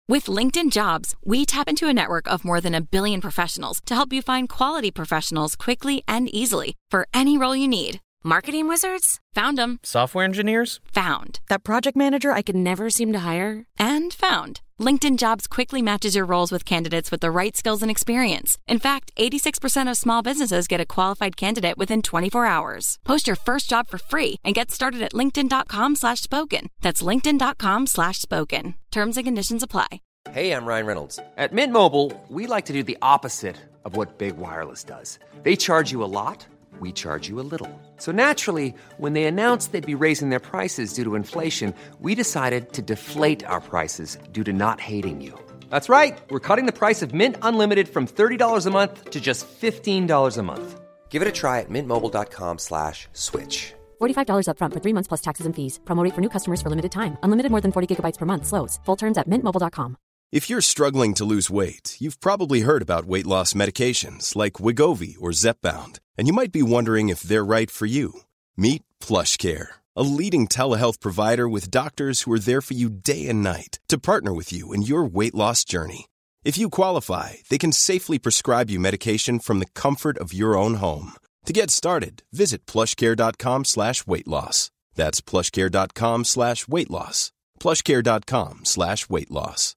With LinkedIn Jobs, we tap into a network of more than 1 billion professionals to help you find quality professionals quickly and easily for any role you need. Marketing wizards? Found them. Software engineers? Found. That project manager I could never seem to hire? And found. LinkedIn Jobs quickly matches your roles with candidates with the right skills and experience. In fact, 86% of small businesses get a qualified candidate within 24 hours. Post your first job for free and get started at linkedin.com/spoken. That's linkedin.com/spoken. Terms and conditions apply. Hey, I'm Ryan Reynolds. At Mint Mobile, we like to do the opposite of what Big Wireless does. They charge you a lot. We charge you a little. So naturally, when they announced they'd be raising their prices due to inflation, we decided to deflate our prices due to not hating you. That's right. We're cutting the price of Mint Unlimited from $30 a month to just $15 a month. Give it a try at mintmobile.com/switch. $45 up front for 3 months plus taxes and fees. Promo rate for new customers for limited time. Unlimited more than 40 gigabytes per month. Slows full terms at mintmobile.com. If you're struggling to lose weight, you've probably heard about weight loss medications like Wegovy or Zepbound, and you might be wondering if they're right for you. Meet PlushCare, a leading telehealth provider with doctors who are there for you day and night to partner with you in your weight loss journey. If you qualify, they can safely prescribe you medication from the comfort of your own home. To get started, visit plushcare.com/weightloss. That's plushcare.com/weightloss. plushcare.com/weightloss.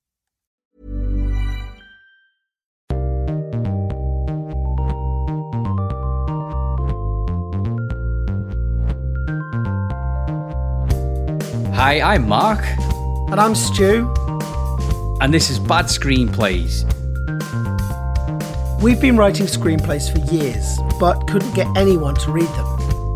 Hi, I'm Mark. And I'm Stu. And this is Bad Screenplays. We've been writing screenplays for years, but couldn't get anyone to read them.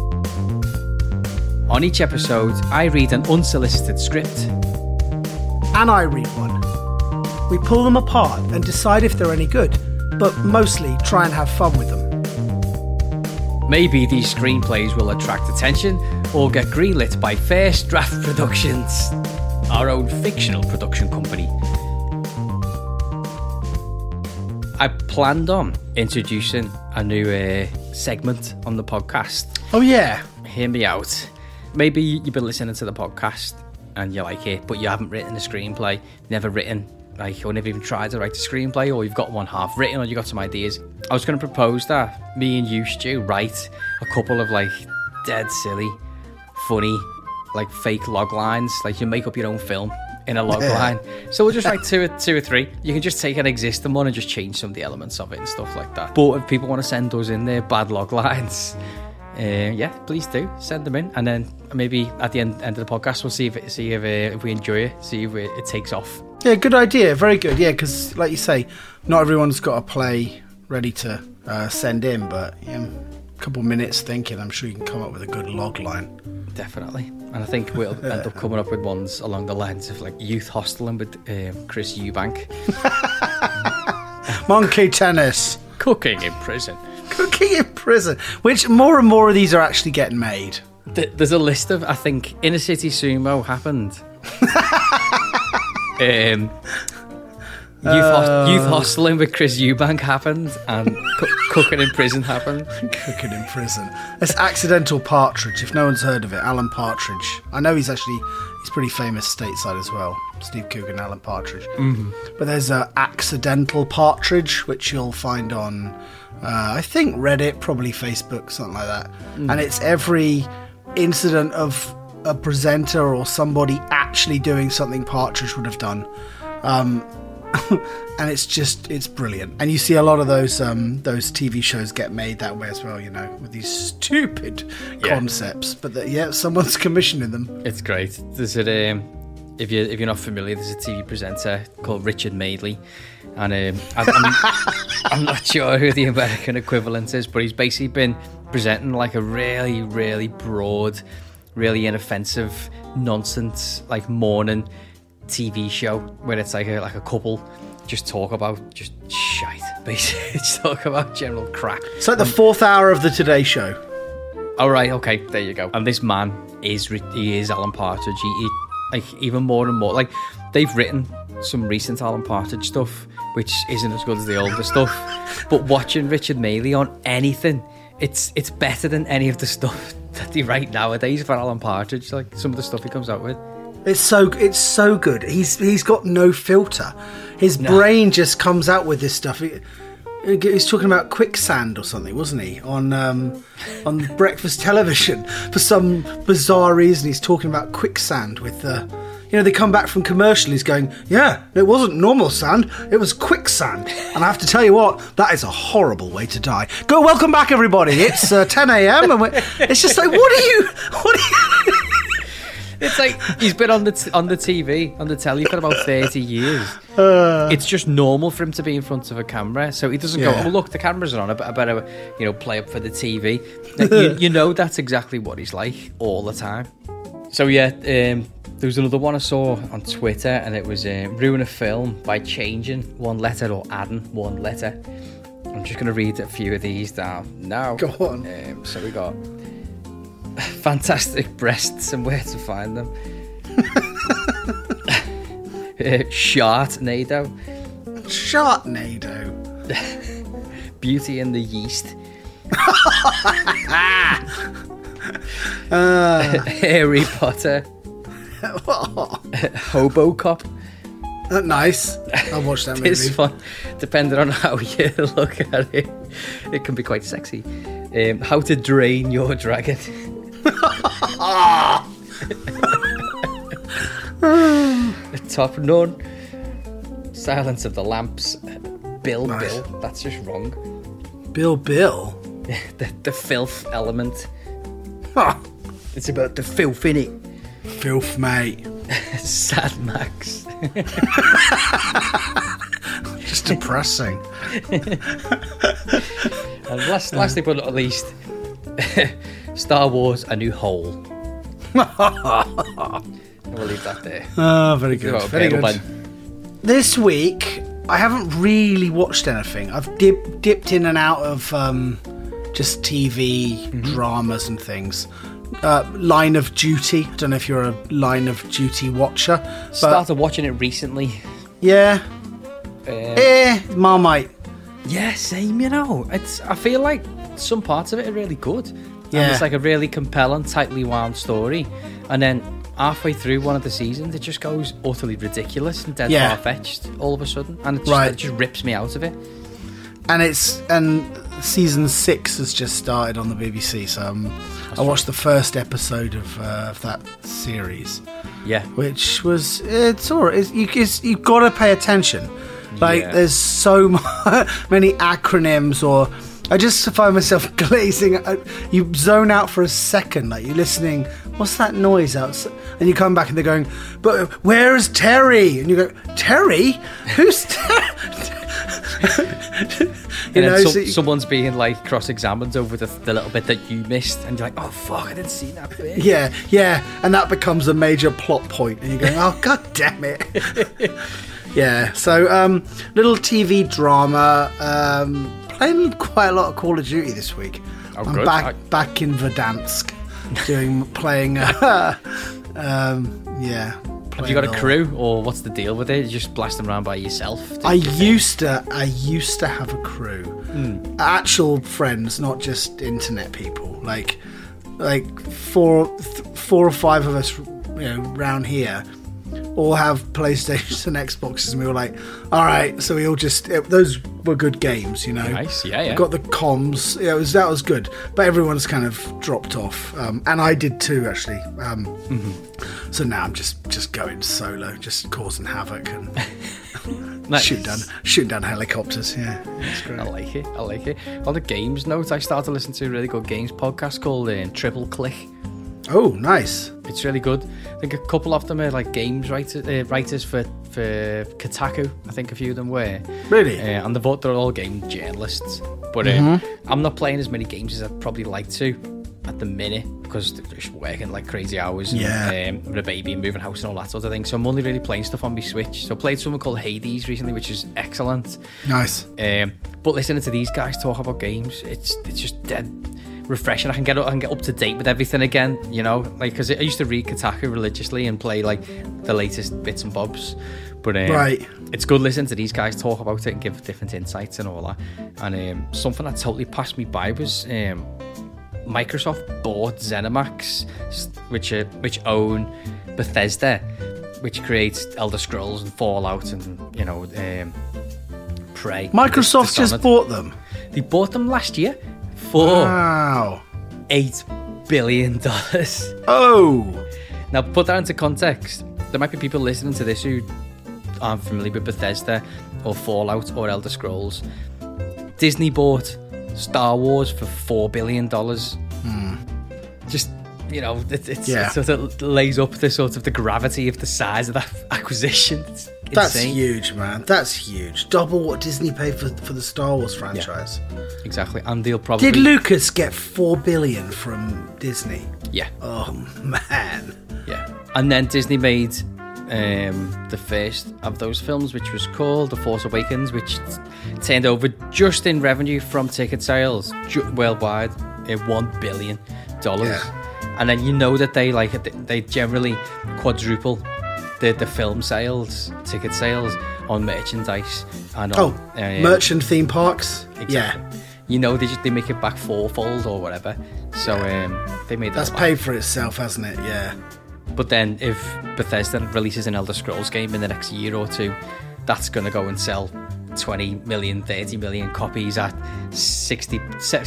On each episode, I read an unsolicited script. And I read one. We pull them apart and decide if they're any good, but mostly try and have fun with them. Maybe these screenplays will attract attention or get greenlit by First Draft Productions, our own fictional production company. I planned on introducing a new segment on the podcast. Oh yeah. Hear me out. Maybe you've been listening to the podcast and you like it, but you haven't written a screenplay, never written, or never even tried to write a screenplay, or you've got one half written, or you got some ideas. I was going to propose that me and you, Stu, write a couple of dead silly, funny, fake log lines. You make up your own film in a log line. So we'll just write two or three. You can just take an existing one and just change some of the elements of it and stuff like that. But if people want to send those in there, bad log lines, please do send them in, and then maybe at the end of the podcast we'll see if we enjoy it, see if it takes off. Yeah, good idea, very good. Yeah, because like you say, not everyone's got a play ready to send in, but a couple minutes thinking, I'm sure you can come up with a good log line. Definitely. And I think we'll end up coming up with ones along the lines of youth hosteling with Chris Eubank. Monkey tennis. Cooking in prison. Cooking in prison. Which more and more of these are actually getting made. There's a list of, I think, Inner City Sumo happened. Youth hosteling with Chris Eubank happened, and cooking in prison happened. Cooking in prison. It's Accidental Partridge, if no one's heard of it. Alan Partridge. I know he's pretty famous stateside as well. Steve Coogan, Alan Partridge. Mm-hmm. But there's Accidental Partridge, which you'll find on, I think, Reddit, probably Facebook, something like that. Mm. And it's every incident of a presenter or somebody actually doing something Partridge would have done. And it's brilliant. And you see a lot of those TV shows get made that way as well, with these stupid concepts. But someone's commissioning them. It's great. There's if you're not familiar, there's a TV presenter called Richard Madeley, and I'm not sure who the American equivalent is, but he's basically been presenting a really, really broad, really inoffensive nonsense morning TV show where it's like a couple just talk about just shite, basically. Just talk about general crap. It's like the fourth hour of the Today Show. All right, okay, there you go. And this man is Alan Partridge. He even more and more, they've written some recent Alan Partridge stuff which isn't as good as the older stuff, but watching Richard Madeley on anything, it's better than any of the stuff that they write nowadays for Alan Partridge, some of the stuff he comes out with. It's so good. He's got no filter. His brain just comes out with this stuff. He's talking about quicksand or something, wasn't he? On breakfast television. For some bizarre reason, he's talking about quicksand with they come back from commercial. He's going, yeah, it wasn't normal sand, it was quicksand. And I have to tell you what, that is a horrible way to die. Welcome back, everybody. It's 10 a.m. and it's just like, what are you? It's like he's been on the telly for about 30 years. It's just normal for him to be in front of a camera, so he doesn't go, oh look, the cameras are on, I better play up for the TV. Like, that's exactly what he's like all the time. So there was another one I saw on Twitter, and it was ruin a film by changing one letter or adding one letter. I'm just going to read a few of these down now. Go on. So we got fantastic breasts and where to find them. Shartnado. Beauty and the Yeast. Harry Potter. Hobocop. Nice. I'll watch that movie. This one, depending on how you look at it, it can be quite sexy. How to Drain Your Dragon. Top Nun. Silence of the Lamps. Bill. That's just wrong. Bill. The filth element. Huh. It's about the filth, innit? Filth, mate. Sad Max. Just depressing. And lastly but not least, Star Wars: A New Hole. We'll leave that there. Oh, very good. Very good. This week, I haven't really watched anything. I've dipped in and out of just TV dramas and things. Line of Duty. I don't know if you're a Line of Duty watcher. Started watching it recently. Yeah. Marmite. Yeah, same. I feel like some parts of it are really good. Yeah. And it's like a really compelling, tightly wound story, and then halfway through one of the seasons, it just goes utterly ridiculous and dead far-fetched all of a sudden, and it just rips me out of it. And season 6 has just started on the BBC, so I watched the first episode of that series. Yeah, which was it's alright. You've got to pay attention. Like there's so many acronyms, or I just find myself glazing. You zone out for a second, like you're listening. What's that noise outside? And you come back and they're going, but where is Terry? And you go, Terry? Who's Terry? Someone's being like cross-examined over the little bit that you missed, and you're like, oh fuck, I didn't see that bit. Yeah, and that becomes a major plot point, and you're going, oh god damn it. Yeah, so little TV drama, playing quite a lot of Call of Duty this week. I'm back in Verdansk, playing. Have you got a crew, or what's the deal with it? You just blasting around by yourself? I used to have a crew, actual friends, not just internet people. Like 4 or 5 of us, round here, all have PlayStations and Xboxes, and we were like, all right, so we all those were good games, Nice, yeah. We got the comms, that was good, but everyone's kind of dropped off, and I did too, actually. So now I'm just going solo, just causing havoc and nice. shooting down helicopters. Yeah, that's great. I like it. On the games note, I started listening to a really good games podcast called Triple Click. Oh, nice. It's really good. I think a couple of them are like games writers for Kotaku. I think a few of them were. Really? And they're all game journalists. But I'm not playing as many games as I'd probably like to at the minute, because they're just working like crazy hours and with a baby and moving house and all that sort of thing. So I'm only really playing stuff on my Switch. So I played something called Hades recently, which is excellent. Nice. But listening to these guys talk about games, it's just dead refreshing. I can get up to date with everything again, because I used to read Kotaku religiously and play like the latest bits and bobs, but it's good listening to these guys talk about it and give different insights and all that. And something that totally passed me by was Microsoft bought ZeniMax, which own Bethesda, which creates Elder Scrolls and Fallout and Prey. Microsoft just bought them. They bought them last year for Wow. $8 billion. Oh. Now, put that into context. There might be people listening to this who aren't familiar with Bethesda or Fallout or Elder Scrolls. Disney bought Star Wars for $4 billion. Just, it sort of lays up the gravity of the size of that acquisition. It's That's insane. huge, man. That's huge. Double what Disney paid for the Star Wars franchise. Exactly. And they'll probably... Did Lucas get $4 billion from Disney? Yeah. Oh, man. Yeah. And then Disney made the first of those films, which was called The Force Awakens, which turned over just in revenue from ticket sales worldwide $1 billion. Yeah. And then that they generally quadruple the film sales, ticket sales on merchandise and on merchant theme parks. Exactly. Yeah. They make it back fourfold or whatever. So they made that. That's paid for itself, hasn't it? Yeah. But then if Bethesda releases an Elder Scrolls game in the next year or two, that's going to go and sell 20 million, 30 million copies at £60,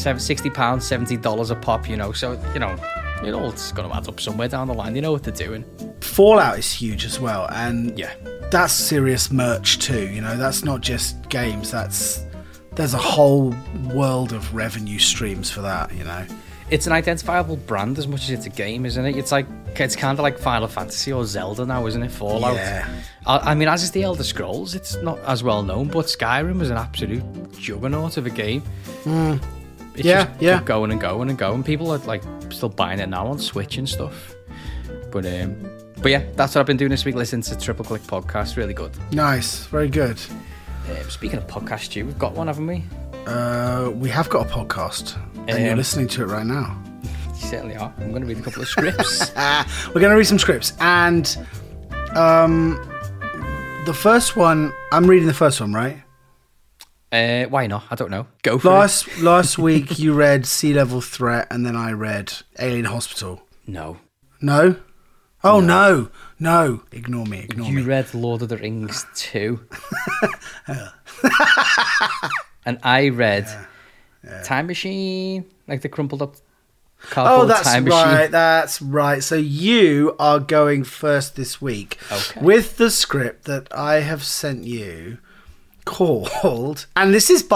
$70 a pop, So, it's going to add up somewhere down the line. You know what they're doing. Fallout is huge as well. And yeah, that's serious merch too. That's not just games. There's a whole world of revenue streams for that, It's an identifiable brand as much as it's a game, isn't it? It's kind of like Final Fantasy or Zelda now, isn't it? Fallout. Yeah. I mean, as is the Elder Scrolls. It's not as well known, but Skyrim was an absolute juggernaut of a game. It just kept going and going and going. People are still buying it now on Switch and stuff. But yeah, that's what I've been doing this week. Listening to Triple Click podcast, really good. Nice, very good. Speaking of podcasts, Stu, we've got one, haven't we? We have got a podcast, and you're listening to it right now. You certainly are. I'm going to read a couple of scripts. We're going to read some scripts, and the first one, I'm reading the first one, right? Why not? I don't know. Go for it. Last week you read Sea Level Threat, and then I read Alien Hospital. No. No? Oh, no. No. Ignore me. You read Lord of the Rings 2. And I read Time Machine, like the crumpled up cardboard Time Machine. That's right. So you are going first this week with the script that I have sent you called, and this isn't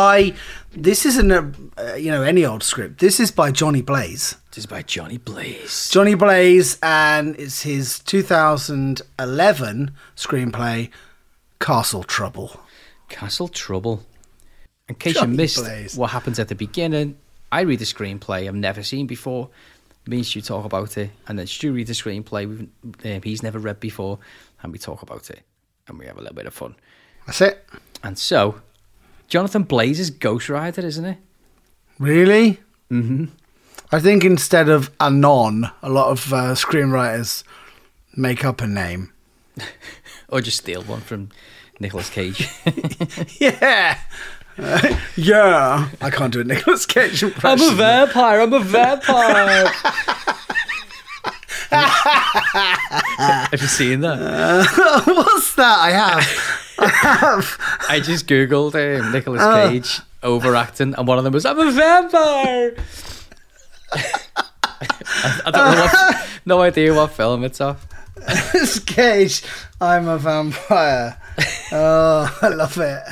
any old script. This is by Johnny Blaze. This is by Johnny Blaze. Johnny Blaze, and it's his 2011 screenplay, Castle Trouble. Castle Trouble. In case you missed what happens at the beginning, I read the screenplay I've never seen before. Me and Stu talk about it, and then Stu reads the screenplay he's never read before, and we talk about it, and we have a little bit of fun. That's it. And so, Jonathan Blaze is Ghost Rider, isn't it? Really? Mm-hmm. I think instead of Anon, a lot of screenwriters make up a name. Or just steal one from Nicolas Cage. Yeah. Yeah. I can't do a Nicolas Cage impression. I'm a vampire. Have you seen that? What's that? I have. I just googled Nicolas Cage overacting, and one of them was, I'm a vampire. I don't know no idea what film it's off. Nicolas Cage, I'm a vampire. Oh, I love it.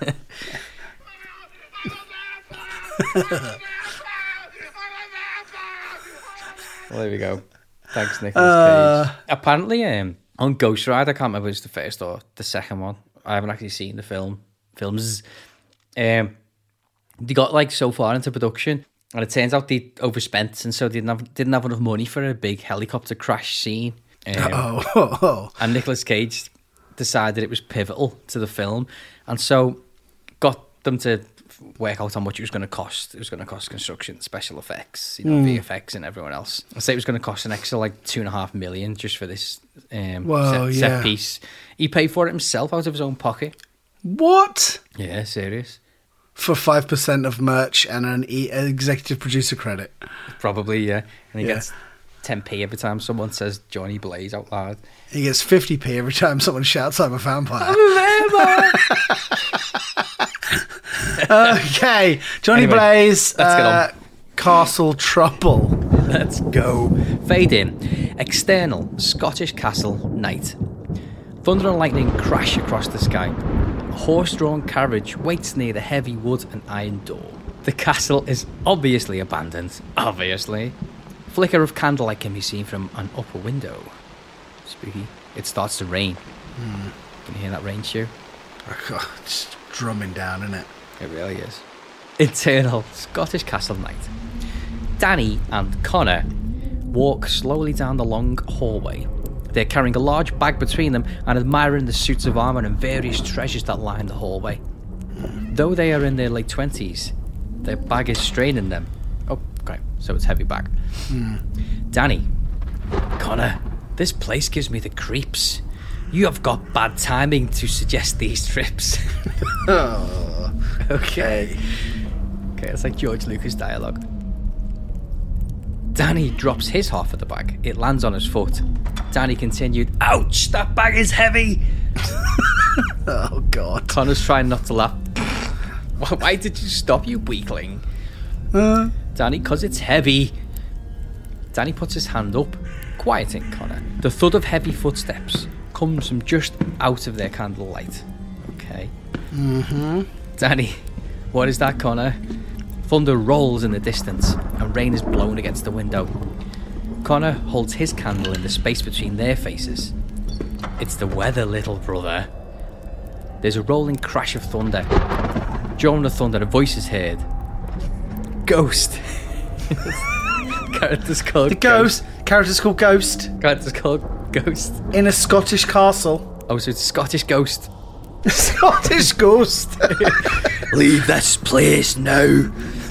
Well, there we go. Thanks, Nicolas Cage. Apparently, on Ghost Rider, I can't remember if it was the first or the second one. I haven't actually seen the films. They got so far into production, and it turns out they overspent, and so they didn't have enough money for a big helicopter crash scene. And Nicolas Cage decided it was pivotal to the film, and so got them to work out how much it was going to cost. It was going to cost construction, special effects, VFX, and everyone else. I say it was going to cost an extra $2.5 million just for this set piece. He paid for it himself out of his own pocket. What? Yeah, serious. For 5% of merch and an executive producer credit. Probably, yeah. And he gets 10p every time someone says Johnny Blaze out loud. He gets 50p every time someone shouts, I'm a vampire. Okay, Johnny Anyway, Blaze, let's get on. Castle Trouble. Let's go. Fade in. External Scottish castle night. Thunder and lightning crash across the sky. A horse-drawn carriage waits near the heavy wood and iron door. The castle is obviously abandoned. Obviously. Flicker of candlelight can be seen from an upper window. Spooky. It starts to rain. Can you hear that rain, Stu? It's drumming down, isn't it? It really is. Internal Scottish castle night. Danny and Connor walk slowly down the long hallway. They're carrying a large bag between them and admiring the suits of armour and various treasures that line the hallway. Though they are in their late 20s, their bag is straining them. Oh, okay, so it's heavy bag. Danny, Connor, this place gives me the creeps. You have got bad timing to suggest these trips. Oh, Okay, it's like George Lucas dialogue. Danny drops his half of the bag. It lands on his foot. Danny continued, "Ouch, that bag is heavy." Oh, God. Connor's trying not to laugh. Why did you stop, you weakling? Danny, 'cause it's heavy. Danny puts his hand up, quieting Connor. The thud of heavy footsteps comes from just out of their candlelight. Okay. Danny, what is that, Connor? Thunder rolls in the distance, and rain is blown against the window. Connor holds his candle in the space between their faces. It's the weather, little brother. There's a rolling crash of thunder. During the thunder, a voice is heard. Ghost. Character's called The Ghost. Character's called Ghost. Character's called Ghost. In a Scottish castle. Oh, so it's a Scottish ghost. Scottish Ghost. Leave this place now.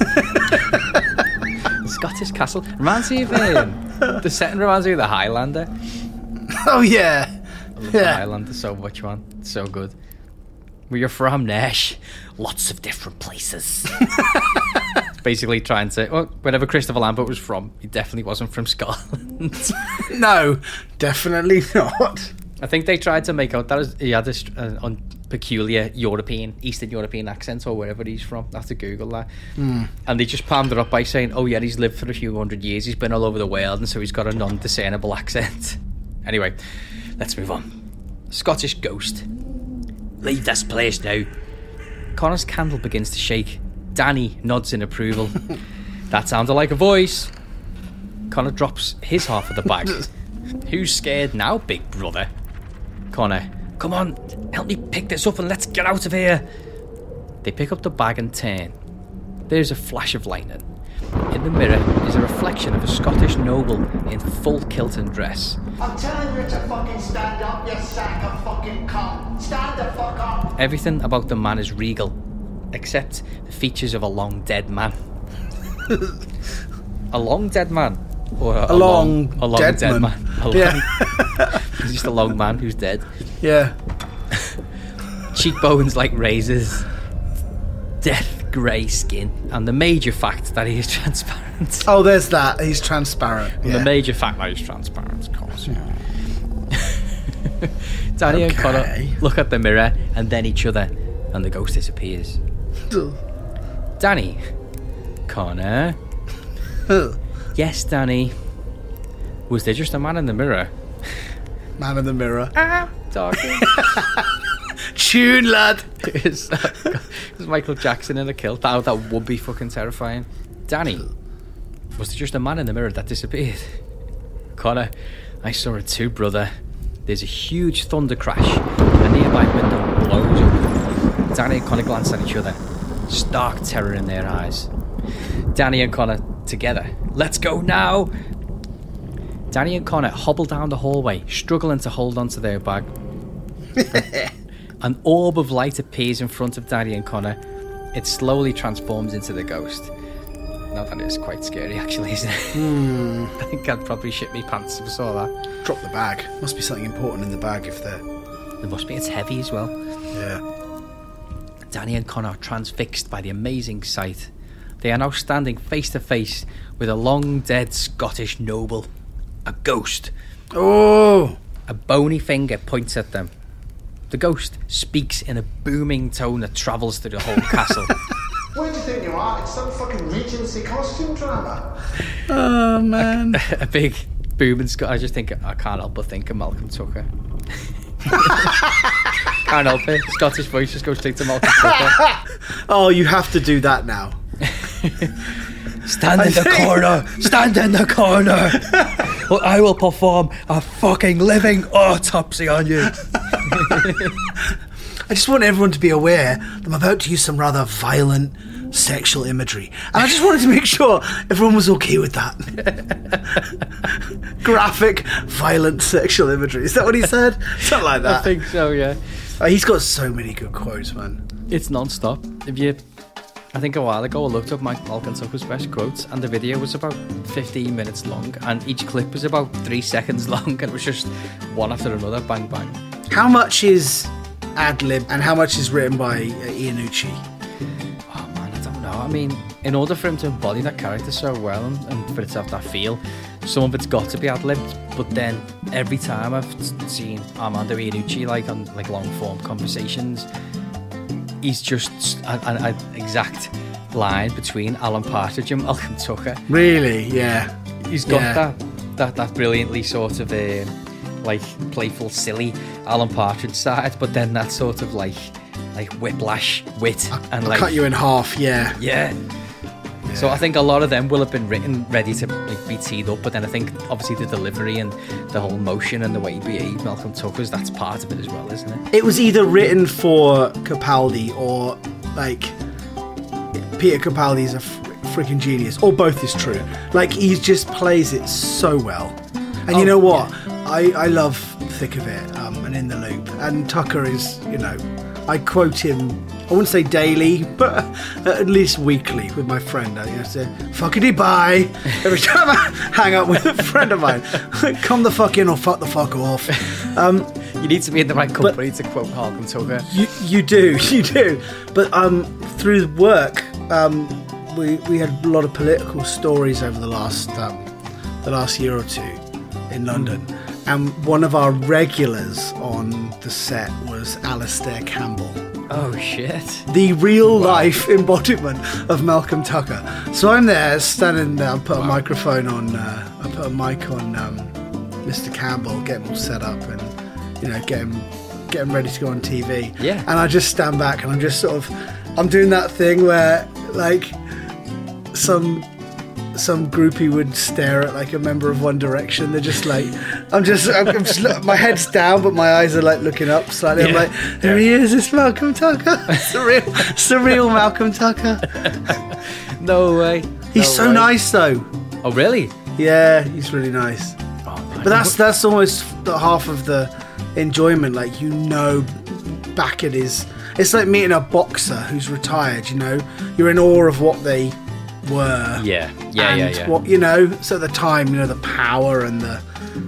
Scottish castle reminds me of the setting reminds me of the Highlander. Oh, yeah. I love the Highlander so much, man. It's so good. Where you're from, Nash? Lots of different places. It's basically trying to... Well, wherever Christopher Lambert was from, he definitely wasn't from Scotland. No, definitely not. I think they tried to make out that he had this peculiar Eastern European accent or wherever he's from. I have to Google that. And they just palmed it up by saying, oh yeah, he's lived for a few hundred years, he's been all over the world, and so he's got a non-discernible accent. Anyway, let's move on. Scottish Ghost. Leave this place now. Connor's candle begins to shake. Danny nods in approval. That sounded like a voice. Connor drops his half of the bag. Who's scared now, big brother? Connor, come on, help me pick this up and let's get out of here. They pick up the bag and turn. There's a flash of lightning. In the mirror is a reflection of a Scottish noble in full kilt and dress. I'm telling you to fucking stand up, you sack of fucking cunt. Stand the fuck up. Everything about the man is regal, except the features of a long dead man. A long dead man? Or a long dead man. He's just a long man who's dead. Yeah. Cheekbones like razors. Death grey skin. And the major fact that he is transparent. Oh, there's that. He's transparent. And the major fact that he's transparent, of course. Danny and Connor look at the mirror and then each other, and the ghost disappears. Danny. Connor. Yes, Danny. Was there just a man in the mirror? Man in the mirror. Talking. Tune, lad. It's Michael Jackson in a kilt. That would be fucking terrifying. Danny, was there just a man in the mirror that disappeared? Connor, I saw it too, brother. There's a huge thunder crash. A nearby window blows up. Danny and Connor glance at each other. Stark terror in their eyes. Danny and Connor together. Let's go now. Danny and Connor hobble down the hallway, struggling to hold onto their bag. An orb of light appears in front of Danny and Connor. It slowly transforms into the ghost. Now that is quite scary, actually, isn't it? I think I'd probably shit me pants if I saw that. Drop the bag. Must be something important in the bag if they're... There must be. It's heavy as well. Yeah. Danny and Connor are transfixed by the amazing sight. They are now standing face to face with a long-dead Scottish noble. A ghost. Oh! A bony finger points at them. The ghost speaks in a booming tone that travels through the whole castle. Where do you think you are? It's some fucking Regency costume drama. Oh, man. A big booming I just think, I can't help but think of Malcolm Tucker. Can't help it. Scottish voice just goes straight to Malcolm Tucker. Oh, you have to do that now. Stand in the corner. Stand in the corner. Or I will perform a fucking living autopsy on you. I just want everyone to be aware that I'm about to use some rather violent sexual imagery. And I just wanted to make sure everyone was okay with that. Graphic, violent sexual imagery. Is that what he said? Something like that. I think so, yeah. He's got so many good quotes, man. It's non-stop. I think a while ago I looked up Malcolm Tucker's best quotes, and the video was about 15 minutes long, and each clip was about 3 seconds long, and it was just one after another, bang, bang. How much is ad-lib and how much is written by Iannucci? Oh man, I don't know. I mean, in order for him to embody that character so well and for it to have that feel, some of it's got to be ad-libbed, but then every time I've seen Armando Iannucci on long-form conversations, he's just an exact line between Alan Partridge and Malcolm Tucker. Really? Yeah. He's got that brilliantly sort of playful, silly Alan Partridge side, but then that sort of like whiplash wit and I'll cut you in half. Yeah. Yeah. So I think a lot of them will have been written ready to be teed up, but then I think obviously the delivery and the whole motion and the way he behaved, Malcolm Tucker's, that's part of it as well, isn't it? It was either written for Capaldi or Peter Capaldi's a freaking genius, or both is true. He just plays it so well. And you know what? Yeah. I love Thick of It and In the Loop, and Tucker is, I quote him, I wouldn't say daily, but at least weekly with my friend. I say, fuckity bye, every time I hang out with a friend of mine. Come the fuck in or fuck the fuck off. You need to be in the right company to quote Malcolm Tucker. You do. But through work, we had a lot of political stories over the last year or two in London. And one of our regulars on the set was Alastair Campbell. Oh shit! The real life embodiment of Malcolm Tucker. So I'm there, standing there. I put a microphone on. I put a mic on Mr. Campbell, get him all set up, and get him ready to go on TV. Yeah. And I just stand back, and I'm just I'm doing that thing where some groupie would stare at a member of One Direction. They're just I'm just my head's down, but my eyes are looking up slightly. Yeah. I'm there he is, it's Malcolm Tucker. surreal Malcolm Tucker. No way. He's so nice though. Oh really? Yeah, he's really nice. Oh, but that's almost the half of the enjoyment. Back at his, it's like meeting a boxer who's retired. You're in awe of what they were. Yeah. What so at the time, the power and the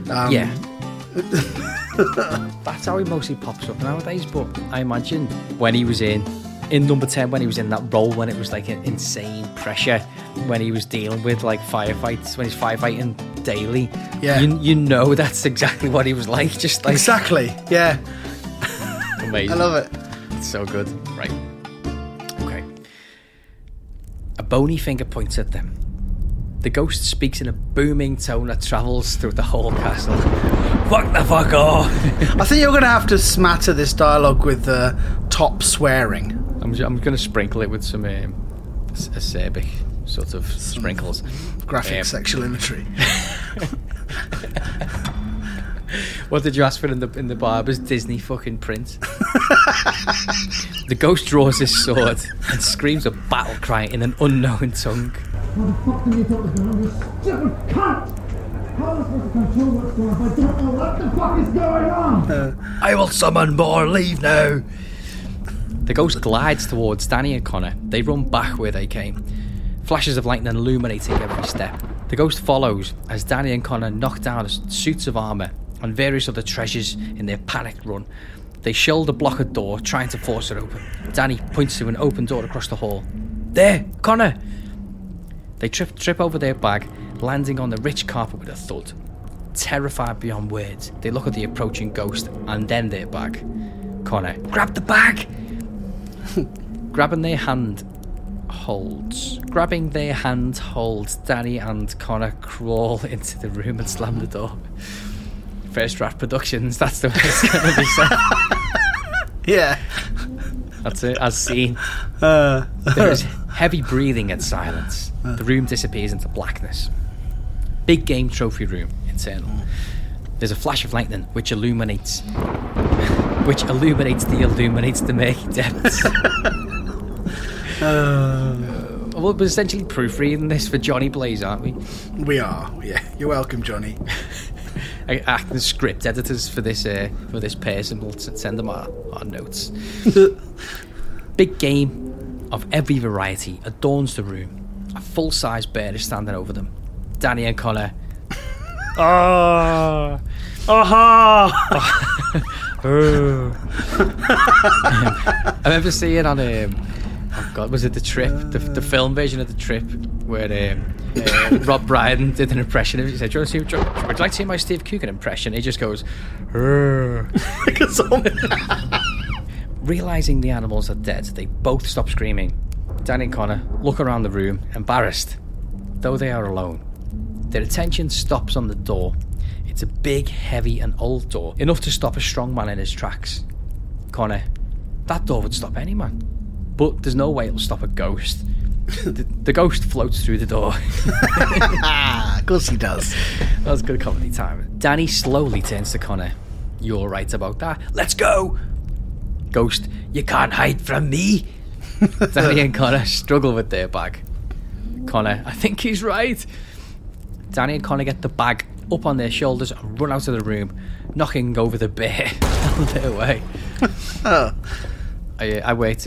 that's how he mostly pops up nowadays. But I imagine when he was in Number 10, when he was in that role, when it was an insane pressure, when he was dealing with firefights, when he's firefighting daily, that's exactly what he was like. Just exactly, yeah. Amazing. I love it. It's so good. Right. Okay. A bony finger points at them. The ghost speaks in a booming tone that travels through the whole castle. Fuck the fuck off! I think you're going to have to smatter this dialogue with top swearing. I'm going to sprinkle it with some acerbic sort of sprinkles. Graphic sexual imagery. What did you ask for in the barber's Disney fucking print? The ghost draws his sword and screams a battle cry in an unknown tongue. How the fuck can you talk to me, you stupid cunt? How am I supposed to control what's going on if I don't know what the fuck is going on? I will summon more, leave now. The ghost glides towards Danny and Connor. They run back where they came. Flashes of lightning illuminating every step. The ghost follows as Danny and Connor knock down suits of armour and various other treasures in their panicked run. They shoulder block a door, trying to force it open. Danny points to an open door across the hall. There, Connor! They trip over their bag, landing on the rich carpet with a thud. Terrified beyond words, they look at the approaching ghost and then their bag. Connor, grab the bag! Grabbing their hand holds, Danny and Connor crawl into the room and slam the door. First Draft Productions, that's the way it's going to be said. Yeah. That's it, as seen. There is heavy breathing and silence. The room disappears into blackness. Big game trophy room, internal. There's a flash of lightning which illuminates the murky depths. Well, we're essentially proofreading this for Johnny Blaze, aren't we? We are, yeah. You're welcome, Johnny. Acting script editors for this person. We'll send them our notes. Big game of every variety adorns the room. A full-size bear is standing over them. Danny and Connor. I remember seeing on was it The Trip, the film version of The Trip, where Rob Brydon did an impression of it. He said, would you like to see my Steve Coogan impression? He just goes, Realising the animals are dead, they both stop screaming. Danny and Connor look around the room, embarrassed, though they are alone. Their attention stops on the door. It's a big, heavy and old door, enough to stop a strong man in his tracks. Connor, that door would stop any man. But there's no way it'll stop a ghost. The ghost floats through the door. Of course he does. That was good comedy time. Danny slowly turns to Connor. You're right about that. Let's go! Ghost, you can't hide from me. Danny and Connor struggle with their bag. Connor, I think he's right. Danny and Connor get the bag up on their shoulders and run out of the room, knocking over the bear on their way. I worked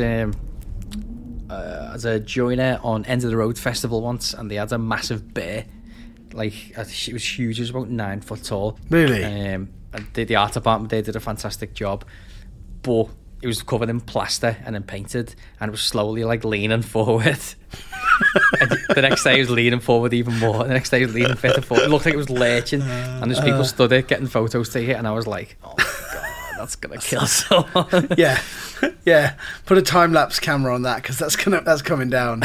as a joiner on End of the Road Festival once, and they had a massive bear. Like, it was huge, it was about 9 foot tall. Really? And the art department, they did a fantastic job. But it was covered in plaster and then painted, and it was slowly like leaning forward. And the next day it was leaning forward even more, and the next day it was leaning further forward. It looked like it was lurching, and there's people stood there getting photos to it, and I was like, oh my god, that's gonna kill someone. Yeah. Put a time-lapse camera on that, because that's coming down.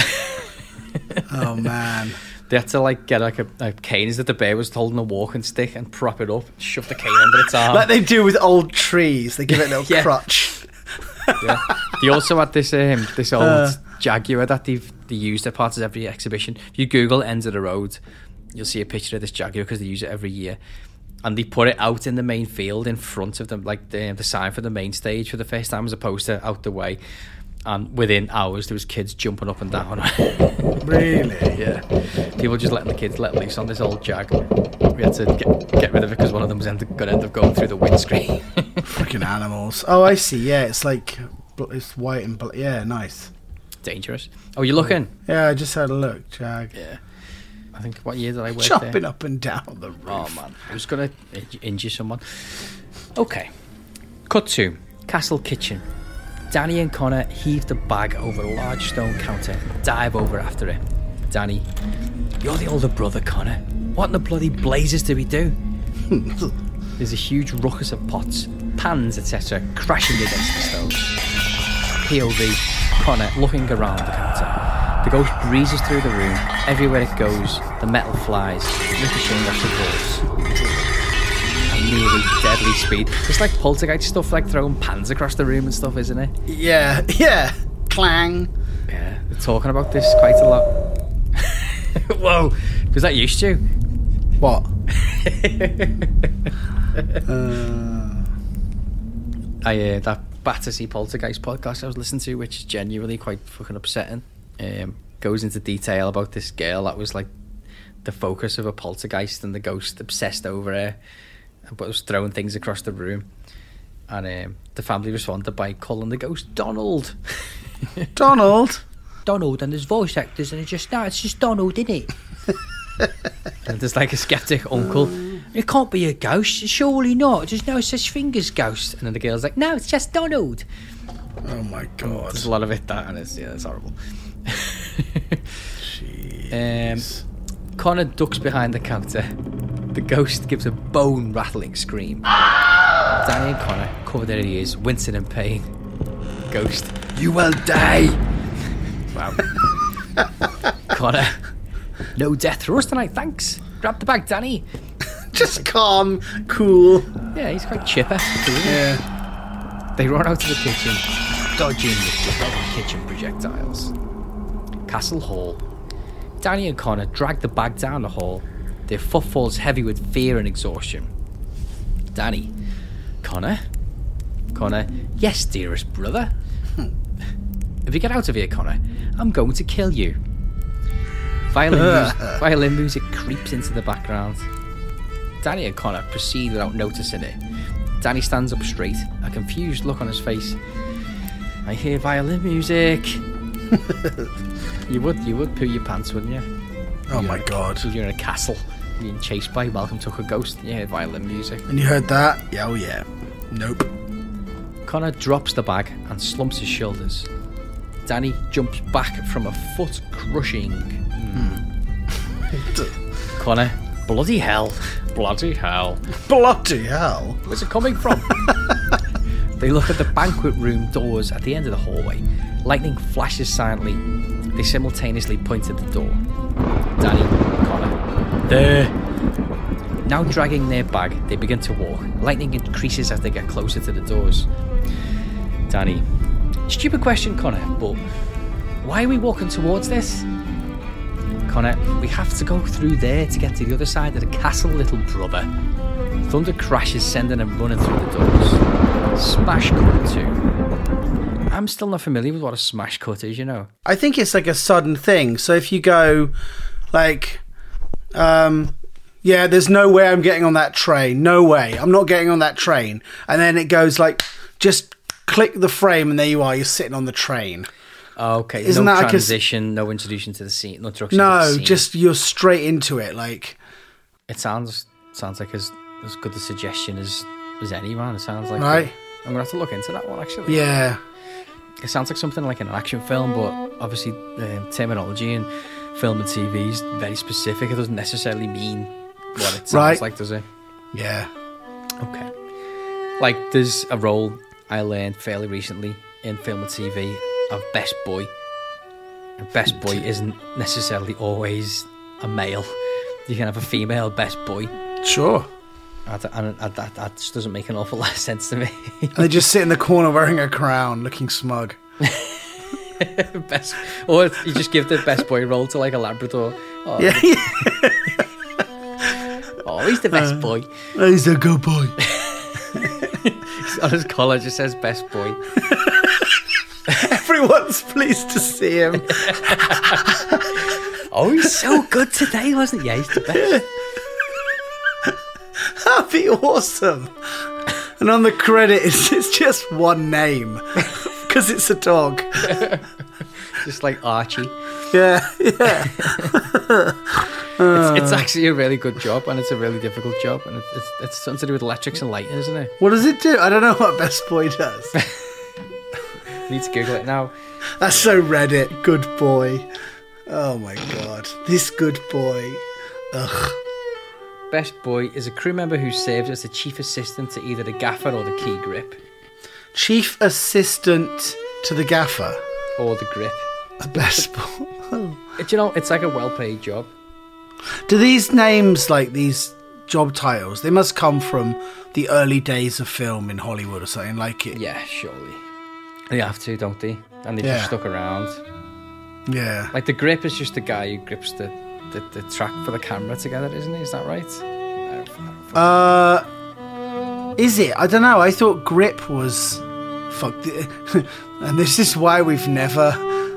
Oh man. They had to like get like a cane that the bear was holding a walking stick and prop it up, shove the cane under its arm, like they do with old trees. They give it a little crutch. Yeah. They also had this old Jaguar that they used at parts of every exhibition. If you Google Ends of the Road, you'll see a picture of this Jaguar because they use it every year. And they put it out in the main field in front of them, like the sign for the main stage for the first time as a poster out the way. And within hours, there was kids jumping up and down. Really? Yeah. People just letting the kids let loose on this old Jag. We had to get rid of it because one of them was going to end up going through the windscreen. Freaking animals. Oh, I see. Yeah, it's like it's white and black. Yeah, nice. Dangerous. Oh, you're looking? Yeah, I just had a look, Jag. Yeah. I think, what year did I work Chopping there? up and down the roof. Oh, man. I was going to injure someone. Okay. Cut to Castle Kitchen. Danny and Connor heave the bag over a large stone counter and dive over after it. Danny, you're the older brother, Connor. What in the bloody blazes do we do? There's a huge ruckus of pots, pans, etc. crashing against the stove. POV, Connor looking around the counter. The ghost breezes through the room. Everywhere it goes, the metal flies, ricocheting off the walls. At nearly deadly speed. It's like Poltergeist stuff, like throwing pans across the room and stuff, isn't it? Yeah. Clang. Yeah, they're talking about this quite a lot. Whoa, was that you, Stu? What? That Battersea Poltergeist podcast I was listening to, which is genuinely quite fucking upsetting, goes into detail about this girl that was like the focus of a poltergeist, and the ghost obsessed over her, but was throwing things across the room, and the family responded by calling the ghost Donald. Donald, and there's voice actors, and it's just Donald, isn't it? And there's like a skeptic uncle It can't be a ghost. Surely not. There's no such thing as ghost. And then the girl's like, no, it's just Donald. Oh my god. There's a lot of it that, and it's horrible. Jeez. Connor ducks behind the counter. The ghost gives a bone-rattling scream. Danny and Connor, cover their ears, wincing in pain. Ghost, you will die. Wow. Connor, no death for us tonight, thanks. Grab the bag, Danny. Just calm, cool. Yeah, he's quite chipper. Yeah. They run out of the kitchen, dodging the kitchen projectiles. Castle Hall. Danny and Connor drag the bag down the hall, their footfalls heavy with fear and exhaustion. Danny. Connor? Connor, yes, dearest brother. If you get out of here, Connor, I'm going to kill you. Violin music creeps into the background. Danny and Connor proceed without noticing it. Danny stands up straight, a confused look on his face. I hear violin music. You would poo your pants, wouldn't you? Oh my god. You're in a castle, being chased by Malcolm Tucker Ghost, and you hear violin music. And you heard that? Yeah, oh yeah. Nope. Connor drops the bag and slumps his shoulders. Danny jumps back from a foot-crushing. Connor, bloody hell. Bloody hell. Bloody hell. Where's it coming from? They look at the banquet room doors at the end of the hallway. Lightning flashes silently. They simultaneously point at the door. Danny, Connor. There. Now dragging their bag, they begin to walk. Lightning increases as they get closer to the doors. Danny. Stupid question, Connor, but why are we walking towards this? Connor, we have to go through there to get to the other side of the castle, little brother. Thunder crashes, sending them running through the doors. Smash cut 2. I'm still not familiar with what a smash cut is, you know. I think it's like a sudden thing. So if you go, like, yeah, there's no way I'm getting on that train. No way. I'm not getting on that train. And then it goes like, just click the frame and there you are. You're sitting on the train. Okay. Isn't no that transition, no introduction to the scene, no introduction to the scene. Just you're straight into it. Like, it sounds like as good a suggestion as any, man. It sounds like right. I'm gonna have to look into that one actually. Yeah. It sounds like something like an action film, but obviously terminology in film and TV is very specific. It doesn't necessarily mean what it sounds like, does it? Yeah. Okay. Like, there's a role I learned fairly recently in film and TV of best boy. And best boy isn't necessarily always a male. You can have a female best boy. Sure. And that just doesn't make an awful lot of sense to me. And they just sit in the corner wearing a crown, looking smug. Or you just give the best boy role to like a Labrador. Oh, yeah. Oh, he's the best boy. He's a good boy. On his collar just says best boy. Everyone's pleased to see him. Oh, he's so good today, wasn't he? Yeah, he's the best. That'd be awesome. And on the credits, it's just one name because it's a dog. Just like Archie. Yeah. It's actually a really good job, and it's a really difficult job, and it's something to do with electrics and lighting, isn't it? What does it do? I don't know what Best Boy does. You need to Google it now. That's so Reddit. Good boy. Oh my god. This good boy. Ugh. Best boy is a crew member who serves as the chief assistant to either the gaffer or the key grip. Chief assistant to the gaffer? Or the grip. A best boy. Do you know, it's like a well-paid job. Do these names, like these job titles, they must come from the early days of film in Hollywood or something like it? Yeah, surely. They have to, don't they? And they've just stuck around. Yeah. Like the grip is just the guy who grips the track for the camera together, isn't he? Is that right? Is it? I don't know. I thought grip was... Fuck. And this is why we've never...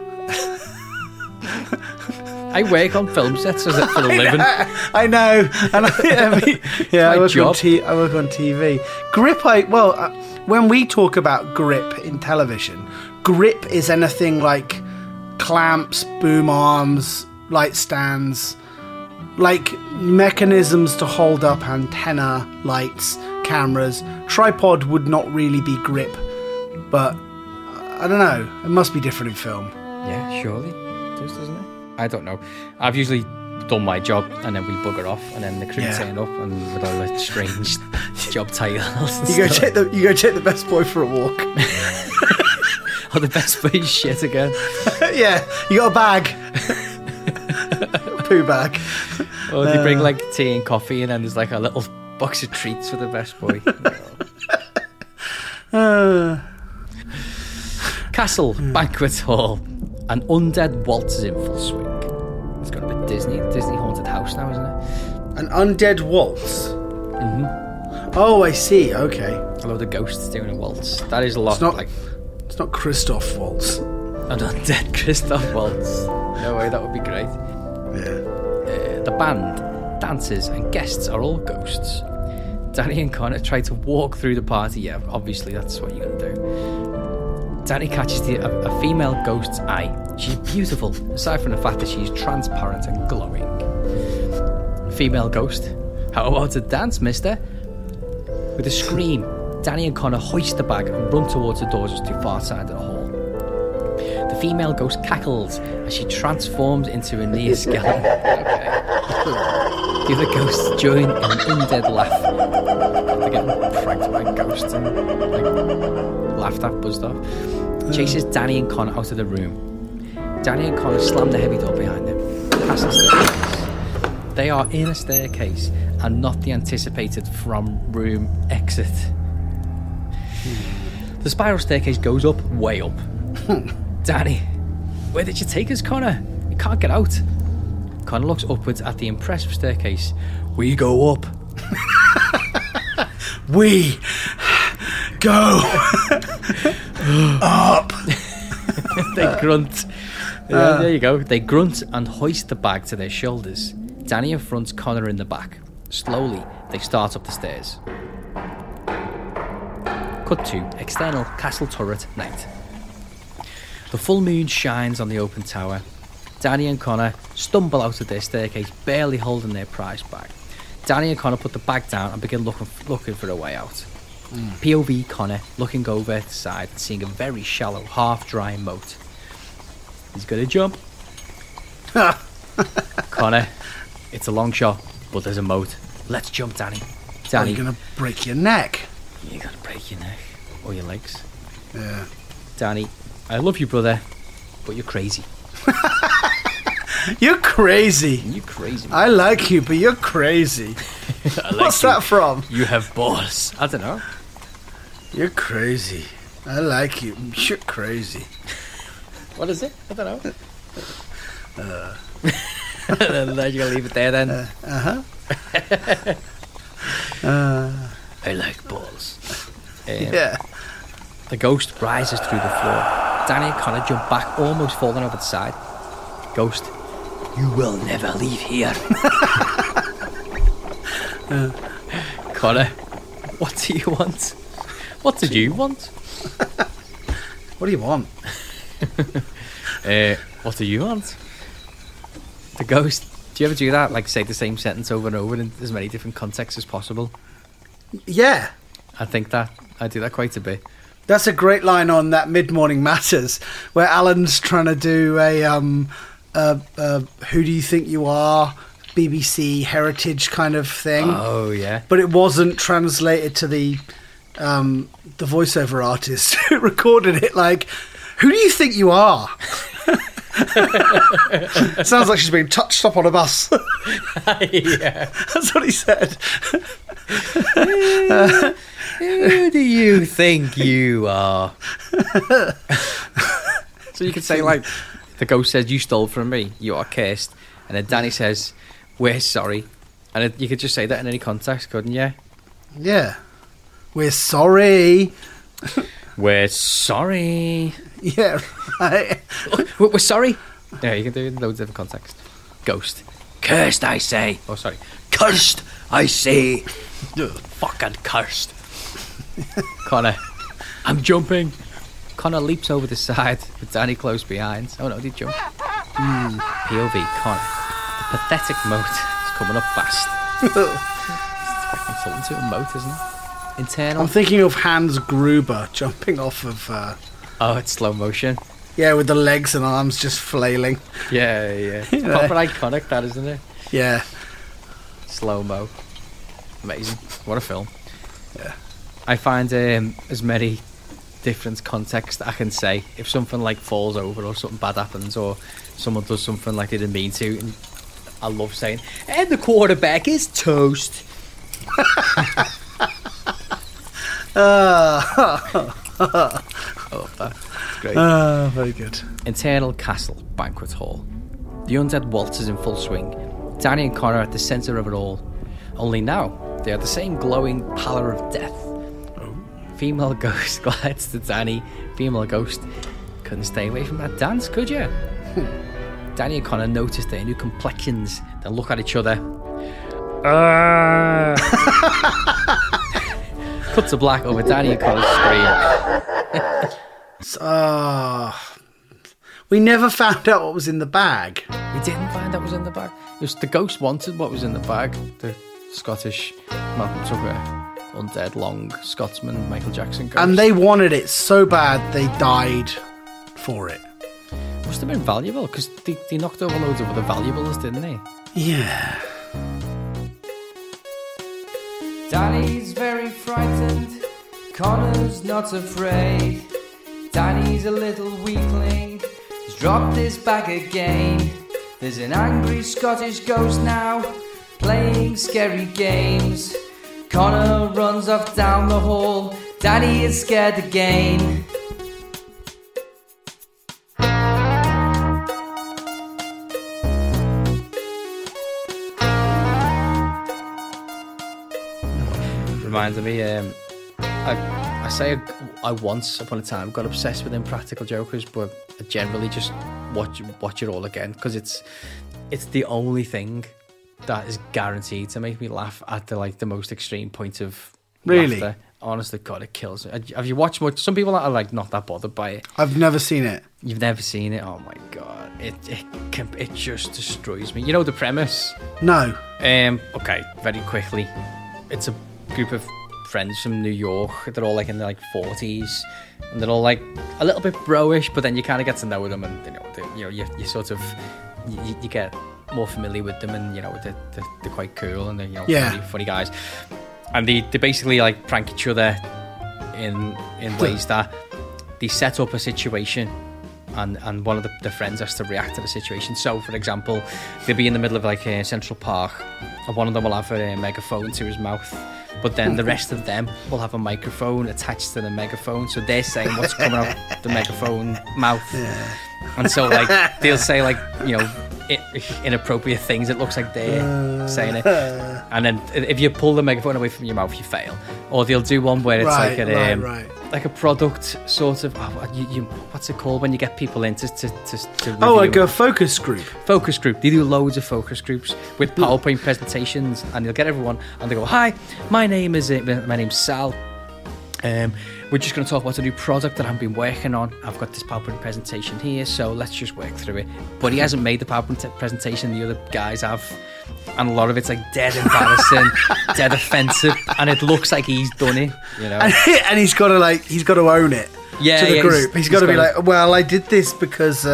I work on film sets for a living. I know. And I work on TV. Grip, when we talk about grip in television, grip is anything like clamps, boom arms, light stands, like mechanisms to hold up antenna, lights, cameras. Tripod would not really be grip, but I don't know. It must be different in film. Yeah, surely it does, doesn't it? I don't know. I've usually done my job and then we bugger off, and then the crew turn up and with all the strange job titles. You go take the best boy for a walk. Oh, the best boy's shit again. Yeah, you got a bag. Poo bag. Or they bring like tea and coffee, and then there's like a little box of treats for the best boy. Castle Banquet Hall. An undead waltz is in full swing. It's got a bit Disney haunted house now, isn't it? An undead waltz. Mm-hmm. Oh, I see. Okay. A load of ghosts doing a waltz. That is a lot. It's not Christoph Waltz. An undead Christoph Waltz. No way, that would be great. Yeah. The band, dancers, and guests are all ghosts. Danny and Connor try to walk through the party. Yeah, obviously that's what you're gonna do. Danny catches a female ghost's eye. She's beautiful, aside from the fact that she's transparent and glowing. Female ghost. How about a dance, mister? With a scream, Danny and Connor hoist the bag and run towards the doors to the far side of the hall. The female ghost cackles as she transforms into a near skeleton. Okay. The other ghosts join in an undead laugh. They're getting pranked by ghosts and laughed at, buzzed off. Chases Danny and Connor out of the room. Danny and Connor slam the heavy door behind them. Past the staircase. They are in a staircase and not the anticipated from room exit. The spiral staircase goes up, way up. Danny, where did you take us, Connor? We can't get out. Connor looks upwards at the impressive staircase. We go up. We go up. They grunt. There you go. They grunt and hoist the bag to their shoulders. Danny confronts Connor in the back. Slowly, they start up the stairs. Cut to external castle turret night. The full moon shines on the open tower. Danny and Connor stumble out of their staircase, barely holding their prize bag. Danny and Connor put the bag down and begin looking for a way out. POV Connor looking over the side and seeing a very shallow, half-dry moat. He's gonna jump. Connor, it's a long shot, but there's a moat. Let's jump, Danny. Danny, you're gonna break your neck. You're gonna break your neck or your legs. Yeah. Danny, I love you, brother, but you're crazy. You're crazy. You crazy. Man. I like you, but you're crazy. What's that from? You have balls. I don't know. You're crazy. I like you. You're crazy. What is it? I don't know. You're gonna leave it there then. I like balls. Yeah. The ghost rises through the floor. Danny and Connor jump back, almost falling over the side. Ghost, you will never leave here. Connor, what do you want? What did you want? What do you want? What do you want? The ghost, do you ever do that? Like say the same sentence over and over in as many different contexts as possible? Yeah. I do that quite a bit. That's a great line on that Mid-Morning Matters, where Alan's trying to do a who do you think you are, BBC heritage kind of thing. Oh yeah. But it wasn't translated to the voiceover artist who recorded it. Like, who do you think you are? Sounds like she's being touched up on a bus. Yeah, that's what he said. Who do you think you are? So you could say, like, the ghost says, you stole from me, you are cursed. And then Danny says, we're sorry. And you could just say that in any context, couldn't you? Yeah. We're sorry. We're sorry. Yeah, right. We're sorry. Yeah, you can do it in loads of different contexts. Ghost. Cursed, I say. Oh, sorry. Cursed, I say. Fucking cursed. Connor, I'm jumping. Connor leaps over the side with Danny close behind. Oh no, did he jump? POV Connor. The pathetic moat is coming up fast. It's fucking something to emote, isn't it? Internal. I'm thinking of Hans Gruber jumping off of... Oh, it's slow motion. Yeah, with the legs and arms just flailing. Yeah. It's proper iconic, that, isn't it? Yeah. Slow-mo. Amazing. What a film. Yeah. I find as many different contexts I can say. If something like falls over or something bad happens or someone does something like they didn't mean to, and I love saying, and the quarterback is toast. It's great. Very good. Internal castle banquet hall. The undead waltz is in full swing. Danny and Connor are at the centre of it all. Only now, they are the same glowing pallor of death. Female ghost glides to Danny. Female ghost, couldn't stay away from that dance, could you? Danny and Connor notice their new complexions. They look at each other. Cut to black over Danny and Connor's screen. We never found out what was in the bag. We didn't find out what was in the bag. It was the ghost wanted what was in the bag. The Scottish Malcolm Tucker, undead long Scotsman Michael Jackson ghost. And they wanted it so bad they died for it. Must have been valuable because they knocked over loads of other valuables, didn't they? Yeah. Danny's very frightened. Connor's not afraid. Danny's a little weakling. He's dropped his bag again. There's an angry Scottish ghost now, playing scary games. Connor runs off down the hall. Danny is scared again. Reminds me, I say I once upon a time got obsessed with Impractical Jokers, but I generally just watch it all again because it's the only thing that is guaranteed to make me laugh at the most extreme point of laughter. Honestly, God, it kills me. Have you watched much? Some people are like not that bothered by it. I've never seen it. You've never seen it? Oh my God, it just destroys me. You know the premise? No. Okay, very quickly. It's a group of friends from New York. They're all like in their 40s, and they're all like a little bit bro-ish, but then you kind of get to know them, and you sort of you get more familiar with them, and they're quite cool, and they're funny guys, and they basically like prank each other in ways that they set up a situation. And one of the friends has to react to the situation. So, for example, they'll be in the middle of Central Park, and one of them will have a megaphone to his mouth, but then the rest of them will have a microphone attached to the megaphone, so they're saying what's coming out the megaphone mouth. Yeah. And so they'll say inappropriate things. It looks like they're saying it, and then if you pull the megaphone away from your mouth, you fail. Or they'll do one where it's like a product sort of. What's it called when you get people in to review? Oh, like a focus group. Focus group. They do loads of focus groups with PowerPoint presentations, and they'll get everyone, and they go, "Hi, my name's Sal. We're just going to talk about a new product that I've been working on. I've got this PowerPoint presentation here, so let's just work through it." But he hasn't made the PowerPoint presentation, the other guys have, and a lot of it's dead embarrassing, dead offensive, and it looks like he's done it, and he's got to own it to the group. He's got to be like, well, I did this because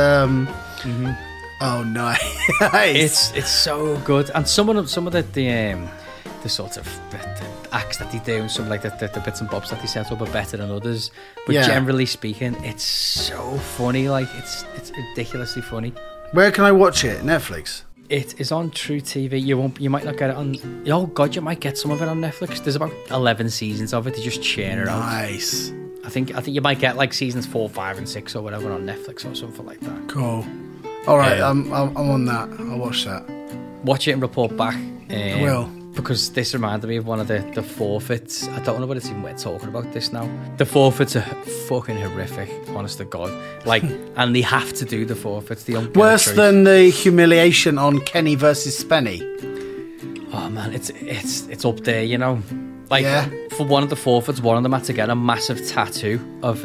oh no. It's so good. And some of the sort of acts that they do, and some the bits and bobs that they set up are better than others, but generally speaking, it's so funny. It's ridiculously funny. Where can I watch it? Netflix? It is on True TV. You might not get it on. Oh God, you might get some of it on Netflix. There's about 11 seasons of it. They just churn it out. Nice. I think you might get seasons 4, 5, and 6 or whatever on Netflix or something like that. Cool. All right, I'm on that. I'll watch that. Watch it and report back. I will. Because this reminded me of one of the forfeits. I don't know whether it's even worth talking about this now. The forfeits are fucking horrific, honest to God. And they have to do the forfeits. They don't worse than the humiliation on Kenny versus Spenny. Oh man, it's up there, For one of the forfeits, one of them had to get a massive tattoo of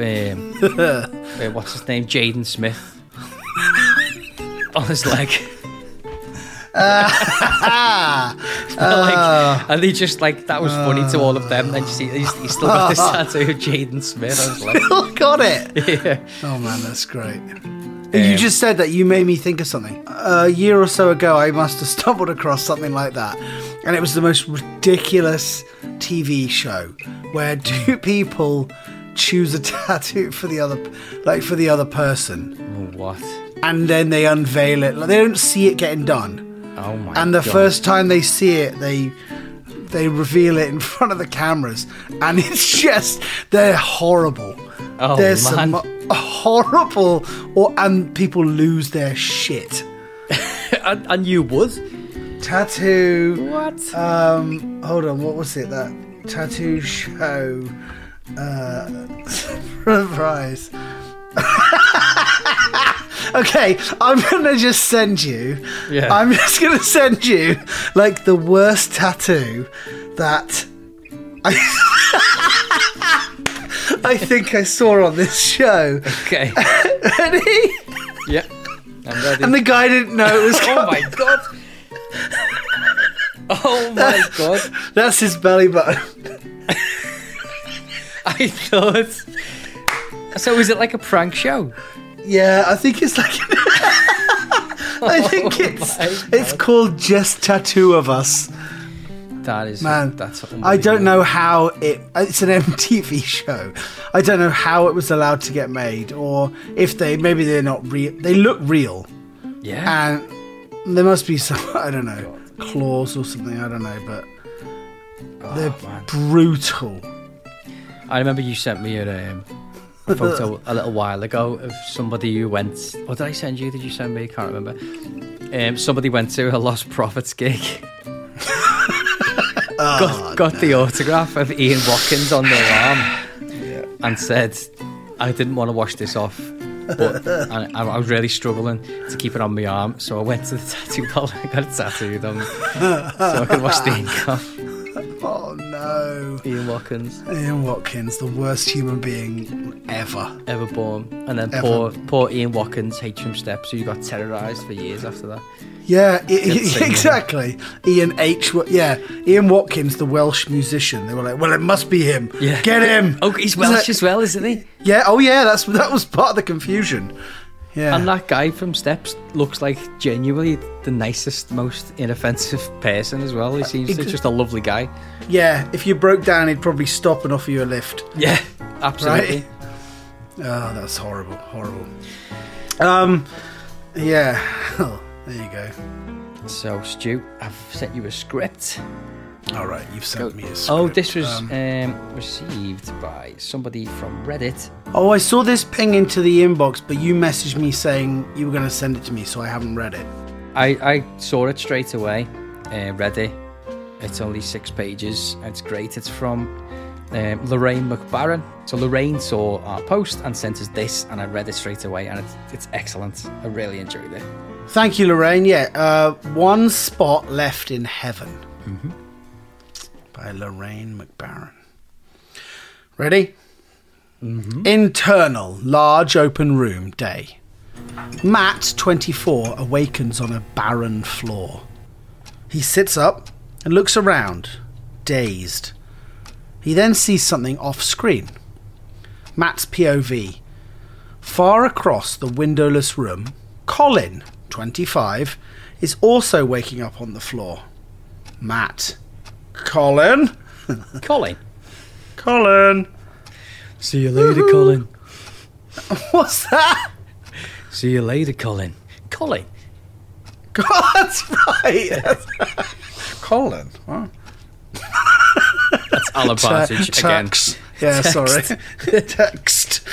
what's his name, Jaden Smith, on his leg. And they just like, that was funny to all of them. And you see, he's still got this tattoo of Jaden Smith. I was like, Still got it. yeah. Oh man, that's great. You just said that, you made me think of something. A year or so ago, I must have stumbled across something like that. And it was the most ridiculous TV show where two people choose a tattoo for the other person. Oh, what? And then they unveil it. Like, they don't see it getting done. Oh my And the God. first time they see it, they reveal it in front of the cameras. And it's just, they're horrible. Oh, There's man. some horrible, and people lose their shit. and you would? Tattoo. What? Hold on, what was it? That tattoo show. Surprise. Okay, I'm gonna just send you. Yeah. I'm just gonna send you like the worst tattoo that I think I saw on this show. Okay. Ready? Yeah. I'm ready. And the guy didn't know it was Oh coming. my God. Oh my God. That's his belly button. I thought. So is it like a prank show? Yeah, I think it's like. I think it's called Just Tattoo of Us. That is, Man, that's I don't know how it's an MTV show. I don't know how it was allowed to get made, or if maybe they're not real. They look real, Yeah. and there must be some, I don't know, claws or something. I don't know, but they're man. brutal. I remember you sent me a photo a little while ago of somebody who went. What did I send you? Did you send me? I can't remember. Somebody went to a Lost Prophets gig. got the autograph of Ian Watkins on their arm, and said, "I didn't want to wash this off, but I was really struggling to keep it on my arm, so I went to the tattoo parlor and got it tattooed on me, so I could wash the ink off." Oh no, Ian Watkins, the worst human being ever born, and then Ever. poor Ian Watkins, H.M. Steps, who got terrorised for years after that. Yeah, sing, exactly. Ian Watkins, the Welsh musician. They were like, "Well, it must be him. Yeah. Get him." Oh, he's Welsh as well, isn't he? Yeah. Oh, yeah. That was part of the confusion. Yeah. And that guy from Steps looks like genuinely the nicest, most inoffensive person as well. He seems like just a lovely guy. Yeah. If you broke down, he'd probably stop and offer you a lift. Yeah, absolutely. Right? Oh, that's horrible. Horrible. Yeah. Oh, there you go. So, Stu, I've sent you a script. All right, you've sent me a script. Oh, this was received by somebody from Reddit. Oh, I saw this ping into the inbox, but you messaged me saying you were going to send it to me, so I haven't read it. I saw it straight away, read it. It's only 6 pages. It's great. It's from Lorraine McBarron. So Lorraine saw our post and sent us this, and I read it straight away, and it's excellent. I really enjoyed it. Thank you, Lorraine. Yeah, One Spot Left in Heaven. Mm-hmm. By Lorraine McBarron. Ready? Mm-hmm. Internal, large open room, day. Matt, 24, awakens on a barren floor. He sits up and looks around, dazed. He then sees something off screen. Matt's POV. Far across the windowless room, Colin, 25, is also waking up on the floor. Matt. Colin? Colin. See you later, Colin. What's that? See you later, Colin. Colin. That's right. Colin. Huh? That's Alan Partridge again. Text. Yeah, sorry. Text.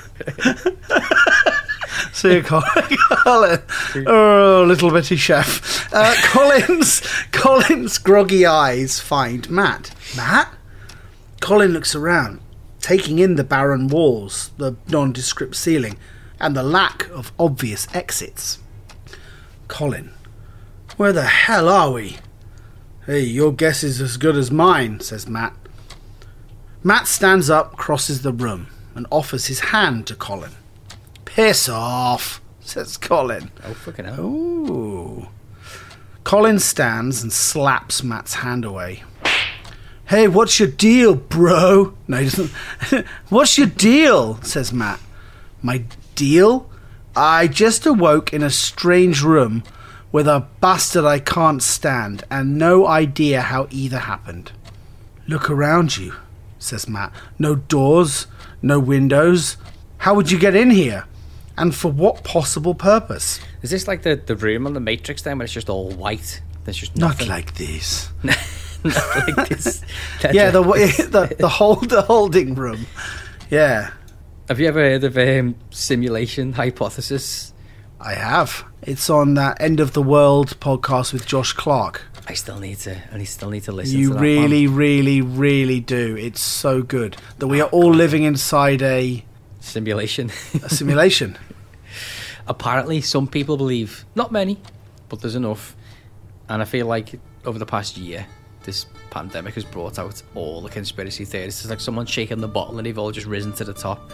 See you, Colin. Oh, little bitty chef. Colin's groggy eyes find Matt. Matt? Colin looks around, taking in the barren walls, the nondescript ceiling, and the lack of obvious exits. Colin, where the hell are we? Hey, your guess is as good as mine, says Matt. Matt stands up, crosses the room, and offers his hand to Colin. Piss off, says Colin. Oh, fucking hell. Ooh. Colin stands and slaps Matt's hand away. Hey, what's your deal, bro? No, he doesn't. What's your deal? Says Matt. My deal? I just awoke in a strange room with a bastard I can't stand and no idea how either happened. Look around you, says Matt. No doors, no windows. How would you get in here? And for what possible purpose? Is this like the room on the Matrix then, where it's just all white? There's just nothing. Not like this. Not like this. Yeah, the holding room. Yeah. Have you ever heard of simulation hypothesis? I have. It's on that End of the World podcast with Josh Clark. I still need to listen to that. You really, really, really do. It's so good that we are all living inside a simulation. A simulation. Apparently, some people believe, not many, but there's enough. And I feel like over the past year, this pandemic has brought out all the conspiracy theories. It's like someone shaking the bottle and they've all just risen to the top.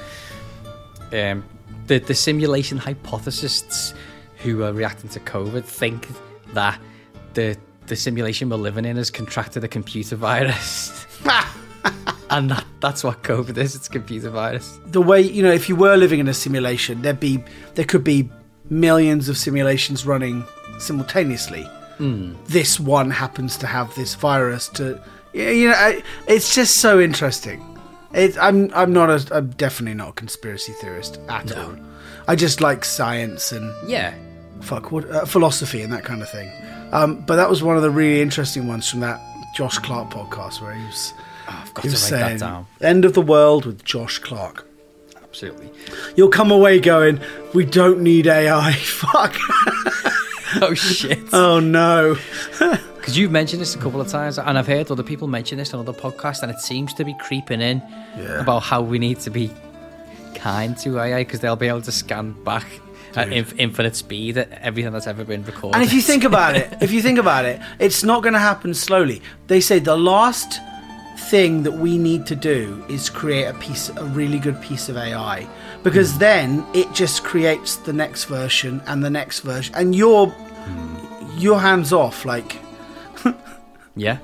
The simulation hypothesists who are reacting to COVID think that the simulation we're living in has contracted a computer virus. And that's what COVID is. It's a computer virus. The way, if you were living in a simulation, there could be millions of simulations running simultaneously. This one happens to have this virus. It's just so interesting. I'm definitely not a conspiracy theorist at all. I just like science and philosophy and that kind of thing. But that was one of the really interesting ones from that Josh Clark podcast where he was. I've got to write that down. End of the World with Josh Clark. Absolutely. You'll come away going, we don't need AI. Fuck. Oh shit. Oh no. Because you've mentioned this a couple of times, and I've heard other people mention this on other podcasts, and it seems to be creeping in about how we need to be kind to AI because they'll be able to scan back at infinite speed at everything that's ever been recorded. And if you think about it, it's not going to happen slowly. They say the last thing that we need to do is create a really good piece of AI, because then it just creates the next version and the next version, and you're hands off, like. yeah.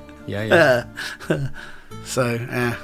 So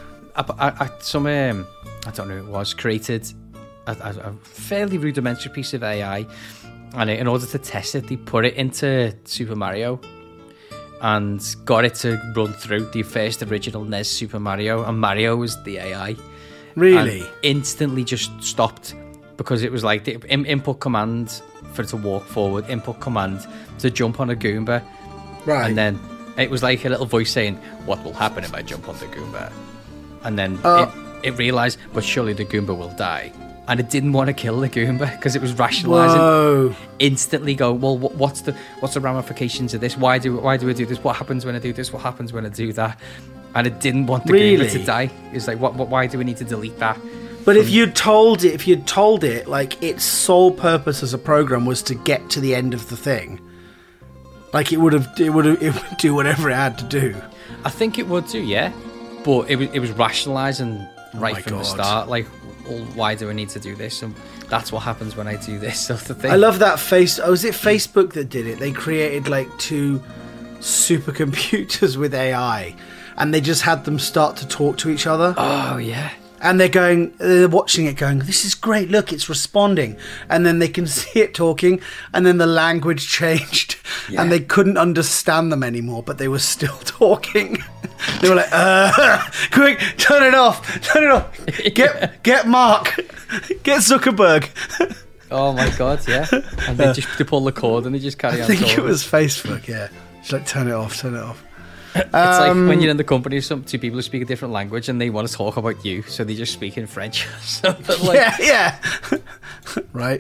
I don't know who it was, created a fairly rudimentary piece of AI, and in order to test it, they put it into Super Mario and got it to run through the first original NES Super Mario, and Mario was the AI. Really? And instantly just stopped because it was like the input command for it to walk forward, input command to jump on a Goomba. Right. And then it was like a little voice saying, what will happen if I jump on the Goomba? And then it realised, but surely the Goomba will die. And it didn't want to kill the Goomba because it was rationalising. Whoa. Instantly go, well, what's the ramifications of this? Why do I do this? What happens when I do this? What happens when I do that? And it didn't want the Goomba to die. It's like, why do we need to delete that? But if you'd told it, like its sole purpose as a program was to get to the end of the thing, like it would do whatever it had to do. I think it would do, yeah. But it was rationalising right from the start, like, well, why do I need to do this? And that's what happens when I do this sort of thing. I love that was it Facebook that did it? They created like 2 supercomputers with AI, and they just had them start to talk to each other. Oh yeah. And they're watching it going, this is great, look, it's responding. And then they can see it talking, and then the language changed, and they couldn't understand them anymore, but they were still talking. They were like, quick, turn it off. Get Mark, get Zuckerberg. Oh my God, yeah. And they pull the cord and they just carry on talking. I think it was Facebook, yeah. Just like, turn it off. It's like when you're in the company of 2 people who speak a different language and they want to talk about you, so they just speak in French or something like. Yeah. Right.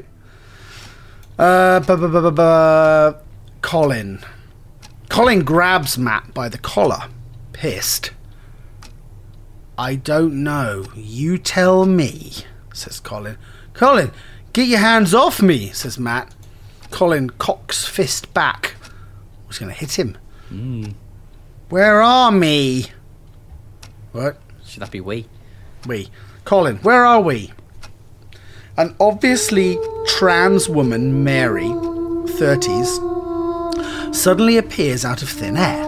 Colin grabs Matt by the collar, pissed. I don't know. You tell me, says Colin. Colin, get your hands off me, says Matt. Colin cocks fist back. He's going to hit him. Where are me? What? Should that be we? We. Colin, where are we? An obviously trans woman, Mary, 30s, suddenly appears out of thin air.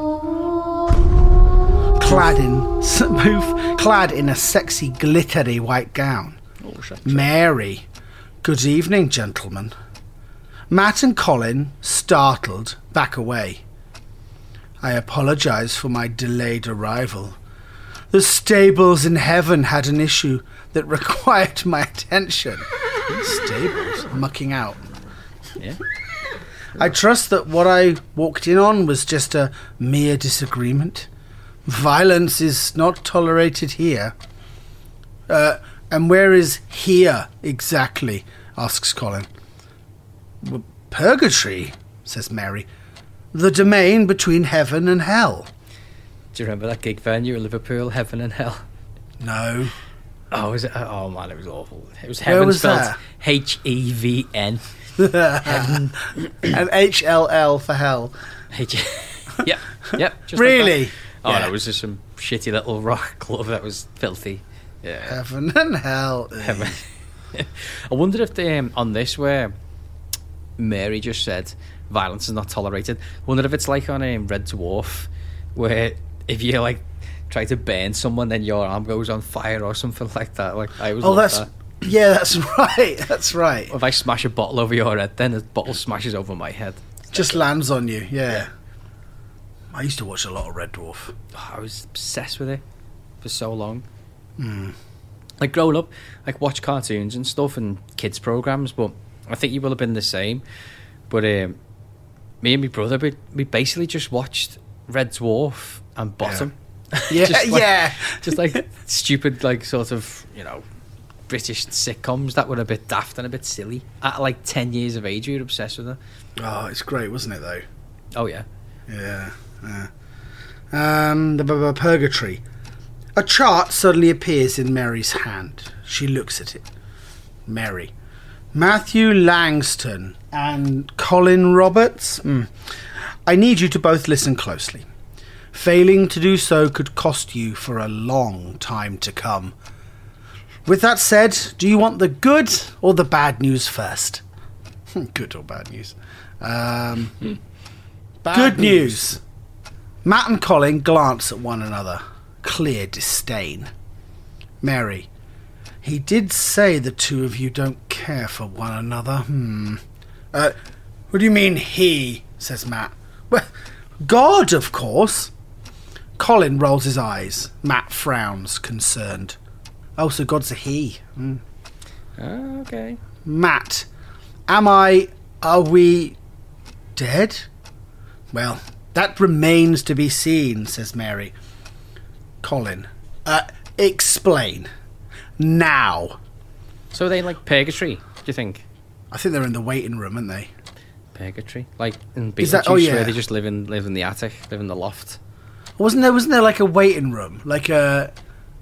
Clad in a sexy, glittery white gown. Oh, shit. Mary. Good evening, gentlemen. Matt and Colin, startled, back away. I apologise for my delayed arrival. The stables in heaven had an issue that required my attention. Stables? Mucking out. Yeah. I trust that what I walked in on was just a mere disagreement. Violence is not tolerated here. And where is here exactly? Asks Colin. Well, purgatory, says Mary. The domain between heaven and hell. Do you remember that gig venue in Liverpool, Heaven and Hell? No. Oh, was it? Oh man, it was awful. It was Where Heaven was spelled that? H-E-V-N. And HLL for hell. Yep. Just Really? Like that. Oh, Yeah. that was just some shitty little rock club that was filthy. Yeah. Heaven and hell. Heaven. I wonder if they on this where Mary just said violence is not tolerated. I wonder if it's like on Red Dwarf, where if you like try to burn someone, then your arm goes on fire or something like that. Like I was. Oh, like that's that. yeah, that's right. That's right. If I smash a bottle over your head, then the bottle smashes over my head. Just lands on you. Yeah. I used to watch a lot of Red Dwarf. Oh, I was obsessed with it for so long. Like growing up, like watch cartoons and stuff and kids programs, but I think you will have been the same. But me and my brother, we basically just watched Red Dwarf and Bottom. Yeah, just just like stupid, like sort of, British sitcoms that were a bit daft and a bit silly. At like 10 years of age, we were obsessed with it. Oh, it's great, wasn't it, though? Oh, yeah. Yeah. The purgatory. A chart suddenly appears in Mary's hand. She looks at it. Mary. Matthew Langston and Colin Roberts. I need you to both listen closely. Failing to do so could cost you for a long time to come. With that said, do you want the good or the bad news first? Good or bad news? Good news. Matt and Colin glance at one another. Clear disdain. Mary. He did say the two of you don't care for one another. What do you mean he? Says Matt. Well, God, of course. Colin rolls his eyes. Matt frowns, concerned. Oh, so God's a he. Okay. Matt. Are we dead? Well, that remains to be seen, says Mary. Colin. Explain. Now. So are they like purgatory, do you think? I think they're in the waiting room, aren't they? Purgatory? Like in Is that- Beetlejuice, oh, yeah. where they just live in the attic, live in the loft. Wasn't there like a waiting room? Like a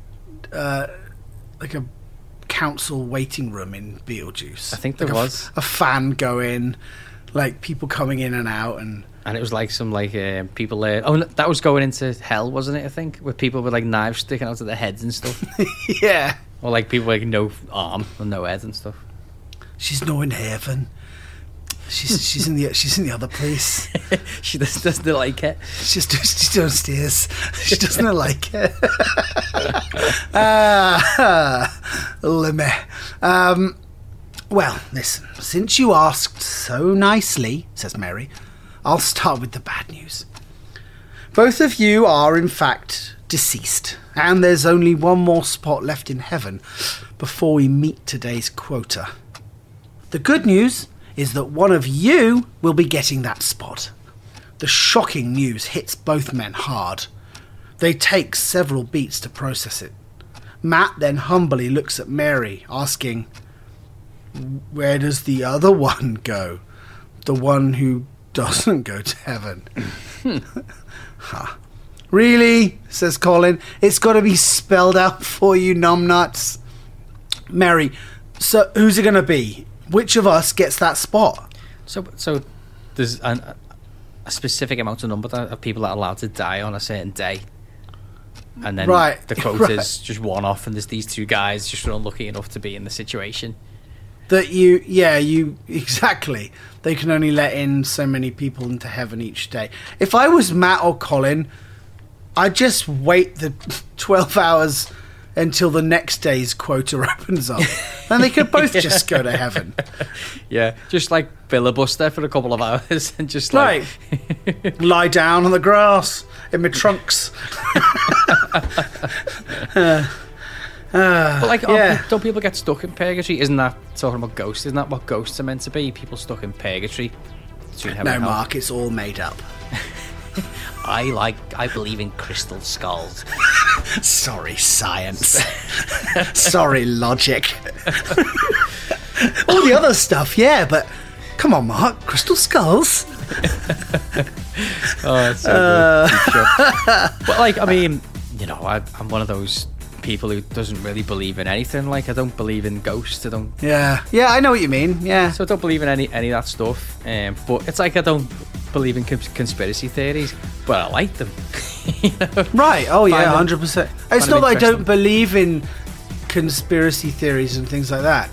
council waiting room in Beetlejuice? I think there like was. A fan going, like people coming in and out and... And it was like some people there. Oh, no, that was going into hell, wasn't it? I think with people with like knives sticking out of their heads and stuff. Yeah. Or like people with no arm and no head and stuff. She's no in heaven. She's in the other place. She doesn't like it. She's downstairs. She doesn't like it. Limmy. Well, listen. Since you asked so nicely, says Mary, I'll start with the bad news. Both of you are, in fact, deceased, and there's only one more spot left in heaven before we meet today's quota. The good news is that one of you will be getting that spot. The shocking news hits both men hard. They take several beats to process it. Matt then humbly looks at Mary, asking, where does the other one go? The one who doesn't go to heaven. Really? Says Colin. It's got to be spelled out for you, numbnuts. Mary, so who's it going to be? Which of us gets that spot? So there's a specific amount of number of people that are allowed to die on a certain day. And then the quota's just one off, and there's these two guys just unlucky enough to be in the situation. That you exactly. They can only let in so many people into heaven each day. If I was Matt or Colin, I'd just wait the 12 hours until the next day's quota opens up. Then they could both just go to heaven. Yeah, just like filibuster for a couple of hours and just like... Right. Lie down on the grass in my trunks. But like, yeah. don't people get stuck in purgatory? Isn't that talking about ghosts? Isn't that what ghosts are meant to be? People stuck in purgatory. No, Mark, it's all made up. I believe in crystal skulls. Sorry, science. Sorry, logic. All the other stuff, yeah, but come on, Mark, crystal skulls. Oh, it's so good. But like, I mean, you know, I'm one of those people who doesn't really believe in anything. Like, I don't believe in ghosts. I don't. Yeah, I know what you mean. Yeah. So I don't believe in any of that stuff. But it's like I don't believe in conspiracy theories, but I like them. You know? Right. Oh yeah, 100%. It's not that I don't believe in conspiracy theories and things like that.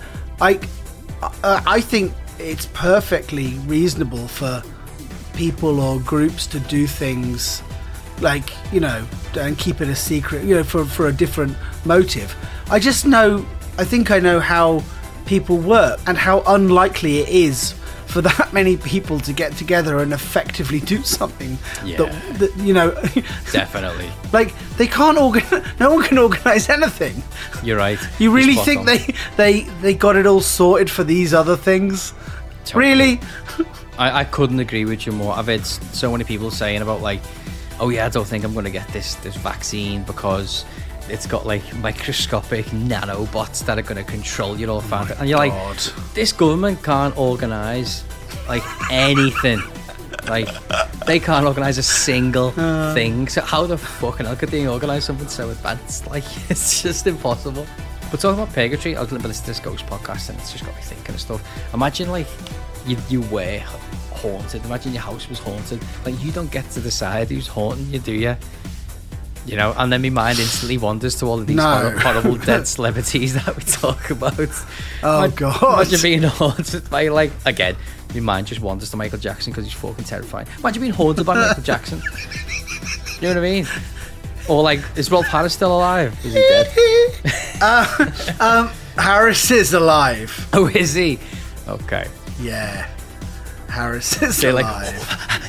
I think it's perfectly reasonable for people or groups to do things like, you know, and keep it a secret, you know, for a different motive. I think I know how people work and how unlikely it is for that many people to get together and effectively do something that you know. Definitely. Like, they can't no one can organise anything. You're right. You really think they got it all sorted for these other things? Totally. Really? I couldn't agree with you more. I've heard so many people saying about like, oh yeah, I don't think I'm going to get this vaccine because it's got like microscopic nanobots that are going to control your whole family. And you're like, this government can't organise like anything. Like, they can't organise a single thing. So how the fucking hell could they organise something so advanced? Like, it's just impossible. But talking about purgatory, I was listening to this ghost podcast and it's just got me thinking of stuff. Imagine like you were haunted. Imagine your house was haunted. Like, you don't get to decide who's haunting you, do you? You know, and then my mind instantly wanders to all of these horrible dead celebrities that we talk about. Oh, God. Imagine being haunted by, like, again, my mind just wanders to Michael Jackson because he's fucking terrifying. Imagine being haunted by Michael Jackson. You know what I mean? Or, like, is Rolf Harris still alive? Is he dead? Harris is alive. Oh, is he? Okay. Yeah. Harris is They're alive.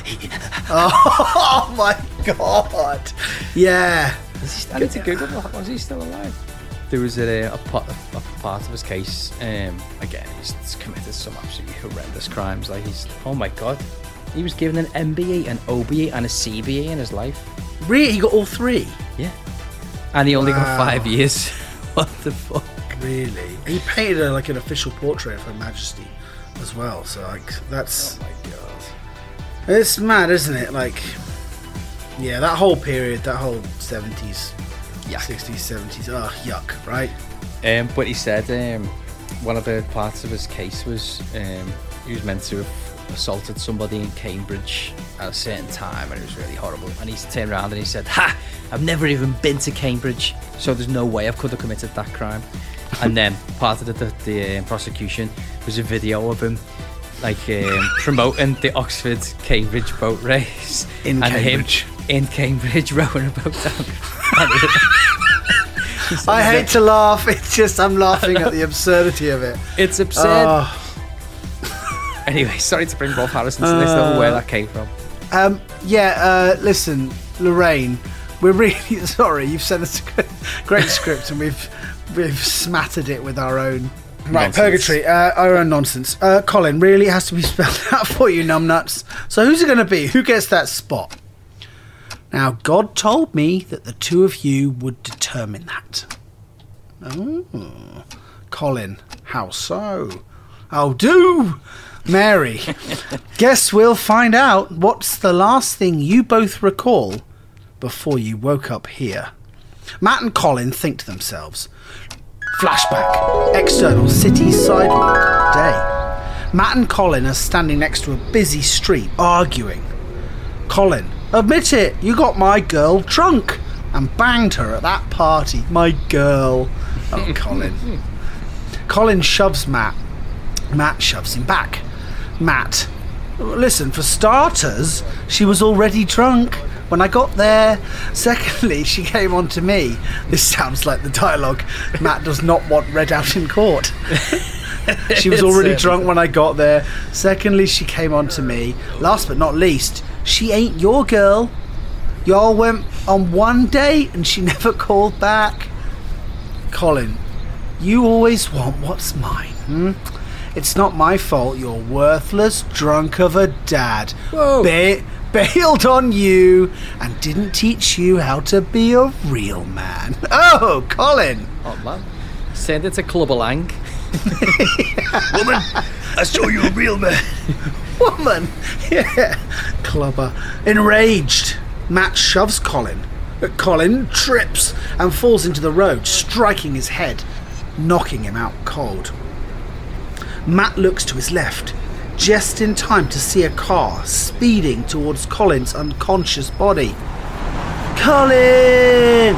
Oh my God. Yeah. I need to Google, was he still alive? There was a part of his case, again, he's committed some absolutely horrendous crimes. Like, oh my God. He was given an MBE, an OBE and a CBE in his life. Really? He got all three? Yeah. And he only got 5 years. What the fuck? Really? He painted like an official portrait of Her Majesty as well, so like, that's... Oh my God. It's mad, isn't it? Like, yeah, that whole period, that whole 70s, yuck. 60s, 70s, oh, yuck, right? But he said one of the parts of his case was he was meant to have assaulted somebody in Cambridge at a certain time, and it was really horrible. And he turned around and he said, "Ha! I've never even been to Cambridge, so there's no way I could have committed that crime." And then part of the prosecution was a video of him like promoting the Oxford Cambridge boat race in Cambridge. Him in Cambridge rowing a boat down. I hate to laugh, it's just I'm laughing at the absurdity of it. It's absurd. Anyway, sorry to bring Rolf Harris into this. I don't know where that came from. Listen, Lorraine, we're really sorry. You've sent us a great script and we've smattered it with our own purgatory, our own nonsense. Colin, really has to be spelled out for you, numbnuts. So who's it going to be? Who gets that spot? Now, God told me that the two of you would determine that. Oh, Colin, how so? Oh, do! Mary, guess we'll find out what's the last thing you both recall before you woke up here. Matt and Colin think to themselves. Flashback, external city sidewalk, day. Matt and Colin are standing next to a busy street, arguing. Colin, admit it, you got my girl drunk and banged her at that party. My girl. Oh, Colin. Colin shoves Matt Matt shoves him back. Matt, listen, for starters, she was already drunk when I got there. Secondly, she came on to me. This sounds like the dialogue Matt does not want read out in court. She was already drunk when I got there. Secondly, she came on to me. Last but not least, she ain't your girl. Y'all went on one date and she never called back. Colin, you always want what's mine, It's not my fault you're worthless drunk of a dad. Whoa. Bailed on you and didn't teach you how to be a real man. Oh, Colin. Oh, man. Send it to Clubber Lang. Woman, I saw you a real man. Woman. Yeah. Clubber. Enraged, Matt shoves Colin. But Colin trips and falls into the road, striking his head, knocking him out cold. Matt looks to his left, just in time to see a car speeding towards Colin's unconscious body. Colin!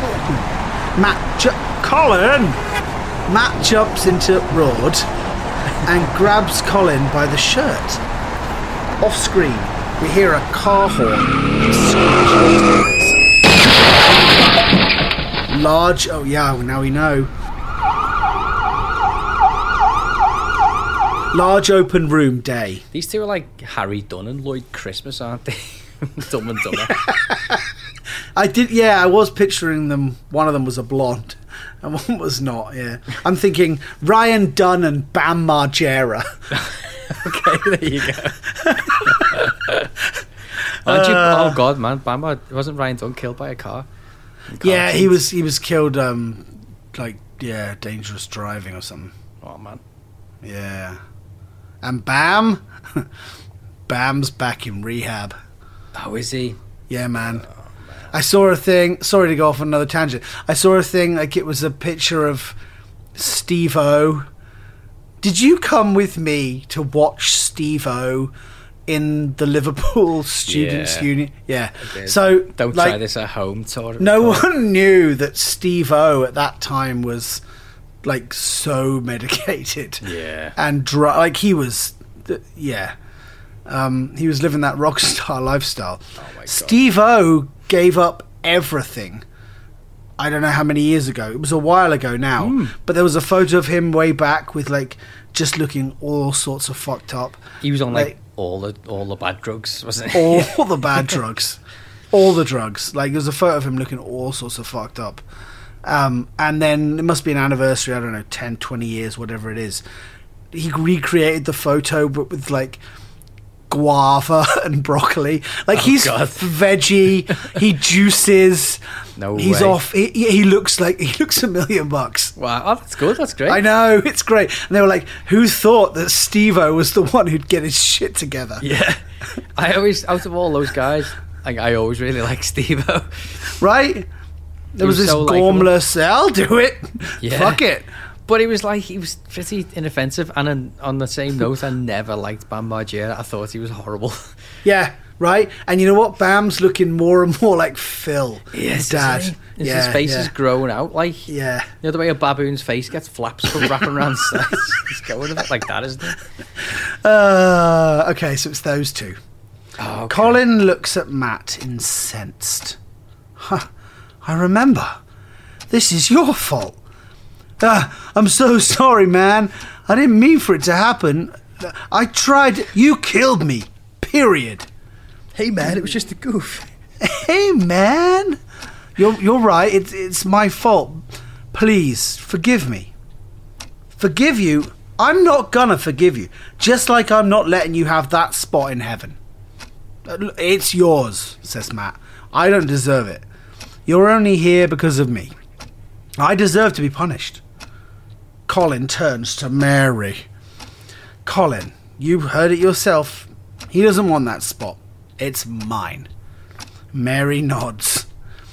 Colin! Matt jumps into Rod and grabs Colin by the shirt. Off screen, we hear a car horn. Large, oh yeah, now we know. Large open room day. These two are like Harry Dunn and Lloyd Christmas, aren't they? Dumb and Dumber. I was picturing them. One of them was a blonde and one was not, yeah. I'm thinking Ryan Dunn and Bam Margera. Okay, there you go. Oh God, man, wasn't Ryan Dunn killed by a car? Yeah, he was killed dangerous driving or something. Oh man. Yeah. And Bam? Bam's back in rehab. Oh, is he? Yeah, man. I saw a thing, sorry to go off on another tangent. I saw a thing like it was a picture of Steve-O. Did you come with me to watch Steve-O in the Liverpool Students' Union? Yeah. So don't try this at home, Tor. No one knew that Steve-O at that time was like so medicated. Yeah. And he was he was living that rock star lifestyle. Oh my God. Steve-O gave up everything. I don't know how many years ago. It was a while ago now. But there was a photo of him way back with like just looking all sorts of fucked up. He was on like all the bad drugs, wasn't he? All the bad drugs. All the drugs. Like there's a photo of him looking all sorts of fucked up. And then it must be an anniversary, I don't know, 10, 20 years, whatever it is. He recreated the photo but with like guava and broccoli. Like he's veggie, he juices. No he's way. Off. He looks $1 million. Wow, oh, that's good. That's great. I know, it's great. And they were like, who thought that Steve-O was the one who'd get his shit together? Yeah. I always, out of all those guys, I always really like Steve-O. Right? There was this so gormless, I'll do it. Yeah. Fuck it. But he was pretty inoffensive. And on the same note, I never liked Bam Margera. I thought he was horrible. Yeah, right. And you know what? Bam's looking more and more like Phil, his dad. His face is growing out. Like, you know the way a baboon's face gets flaps wrapping around sides? It's going a bit like that, isn't it? Okay, so it's those two. Oh, okay. Colin looks at Matt incensed. Huh. I remember. This is your fault. I'm so sorry, man. I didn't mean for it to happen. I tried. You killed me. Period. Hey, man, it was just a goof. Hey, man. You're right. It's my fault. Please, forgive me. Forgive you? I'm not gonna forgive you. Just like I'm not letting you have that spot in heaven. It's yours, says Matt. I don't deserve it. You're only here because of me. I deserve to be punished. Colin turns to Mary. Colin, you heard it yourself. He doesn't want that spot. It's mine. Mary nods.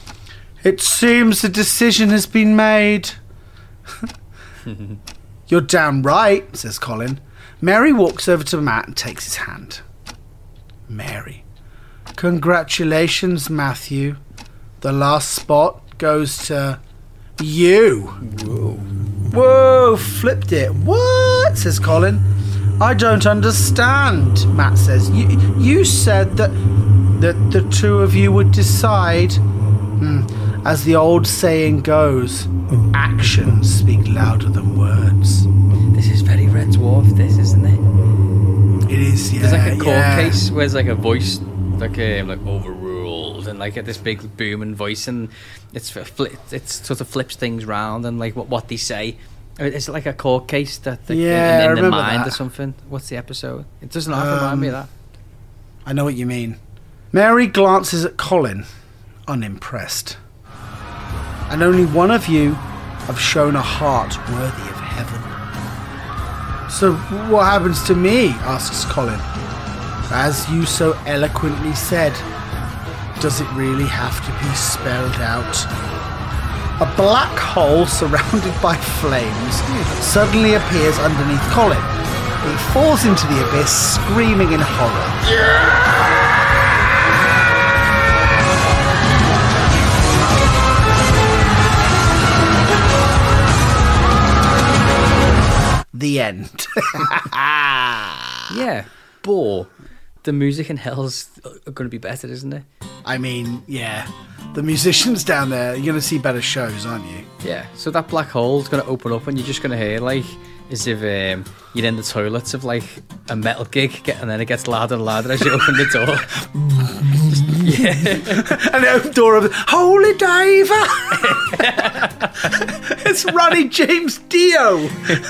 It seems the decision has been made. You're damn right, says Colin. Mary walks over to Matt and takes his hand. Mary. Congratulations, Matthew. The last spot goes to you. Whoa. Whoa, flipped it. What? Says Colin. I don't understand, Matt says. You said that the two of you would decide. As the old saying goes, actions speak louder than words. This is very Red Dwarf, this, isn't it? It is, yeah. There's like a court case where there's like a voice, like overruled, and like this big booming voice, and it sort of flips things round, and like what they say. Is it like a court case that in the mind that. Or something? What's the episode? It doesn't remind me of that. I know what you mean. Mary glances at Colin, unimpressed. And only one of you have shown a heart worthy of heaven. So what happens to me? Asks Colin. As you so eloquently said, does it really have to be spelled out? A black hole surrounded by flames suddenly appears underneath Colin. He falls into the abyss, screaming in horror. The end. Yeah, but the music in Hell's going to be better, isn't it? I mean, yeah. The musicians down there, you're going to see better shows, aren't you? Yeah, so that black hole's going to open up and you're just going to hear, like, as if you're in the toilets of, like, a metal gig, and then it gets louder and louder as you open the door. And the open door of the Holy Diver! It's Ronnie James Dio!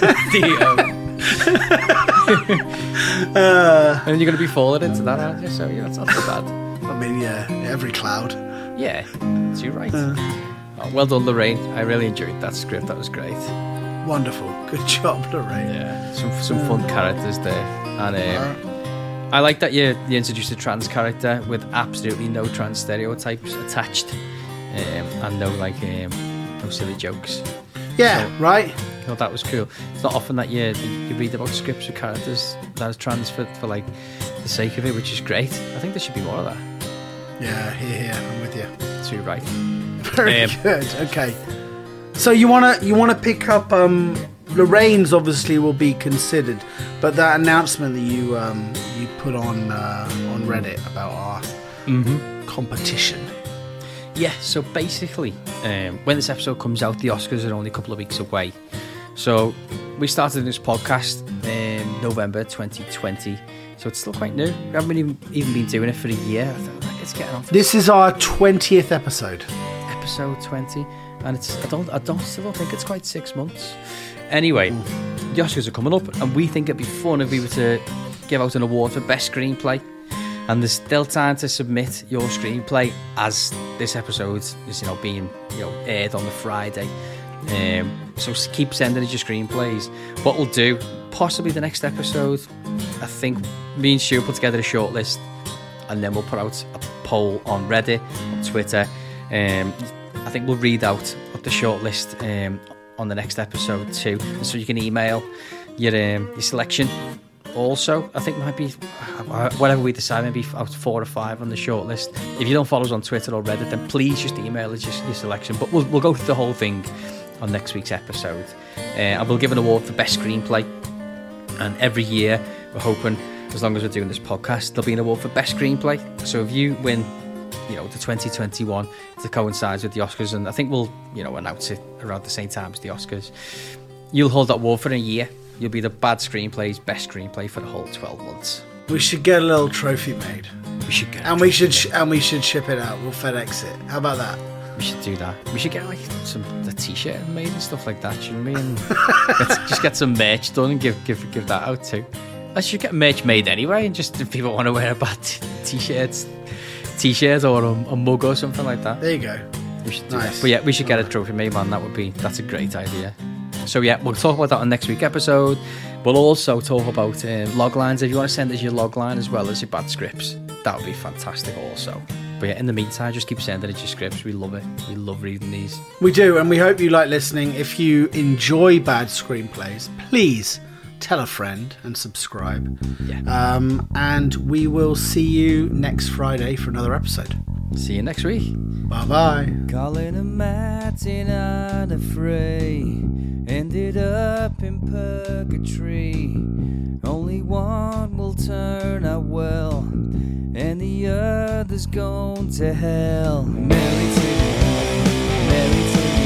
And you're going to be falling into that, aren't you? So, yeah, that's not so bad. I mean, yeah, every cloud. Yeah, you're right. Oh, well done, Lorraine. I really enjoyed that script. That was great. Wonderful. Good job, Lorraine. Yeah, some fun characters there. And I like that you introduced a trans character with absolutely no trans stereotypes attached, and no silly jokes. Yeah, so, right. I thought that was cool. It's not often that you read about scripts with characters that is trans for like the sake of it, which is great. I think there should be more of that. Yeah, here, I'm with you. Too right. Very good. Okay. So you wanna pick up Lorraine's obviously will be considered, but that announcement that you put on Reddit about our competition. Yeah, so basically, when this episode comes out, the Oscars are only a couple of weeks away. So we started this podcast in November 2020, so it's still quite new. We haven't even been doing it for a year. I think it's getting on. This is our 20th episode. Episode 20, and it's I don't think it's quite 6 months. Anyway, the Oscars are coming up, and we think it'd be fun if we were to give out an award for best screenplay. And there's still time to submit your screenplay as this episode is, being aired on the Friday. So keep sending us your screenplays. What we'll do, possibly the next episode, I think me and Stu put together a shortlist, and then we'll put out a poll on Reddit, on Twitter. I think we'll read out the shortlist on the next episode too, so you can email your selection. Also, I think might be whatever we decide, maybe out 4 or 5 on the shortlist. If you don't follow us on Twitter or Reddit, then please just email us your selection. But we'll go through the whole thing on next week's episode. And we'll give an award for best screenplay. And every year, we're hoping, as long as we're doing this podcast, there'll be an award for best screenplay. So if you win, the 2021 to coincides with the Oscars, and I think we'll, announce it around the same time as the Oscars, you'll hold that award for a year. You'll be the bad screenplay's best screenplay for the whole 12 months. We should get a little trophy made. We should get, and we should ship it out. We'll FedEx it. How about that? We should do that. We should get the t-shirt made and stuff like that. You know what I mean? Let's just get some merch done and give that out too. I should get merch made anyway, and just if people want to wear a bad t-shirt or a mug or something like that. There you go. We should do that. But yeah, we should get a trophy made, man. That's a great idea. So yeah, we'll talk about that on next week's episode. We'll also talk about log lines. If you want to send us your log line as well as your bad scripts, that would be fantastic also. But yeah, in the meantime, just keep sending us your scripts. We love it. We love reading these. We do, and we hope you like listening. If you enjoy bad screenplays, please tell a friend and subscribe. Yeah. And we will see you next Friday for another episode. See you next week. Bye-bye. Calling a Martin on a fray. ended up in purgatory. Only one will turn out well, and the other's gone to hell. Mary to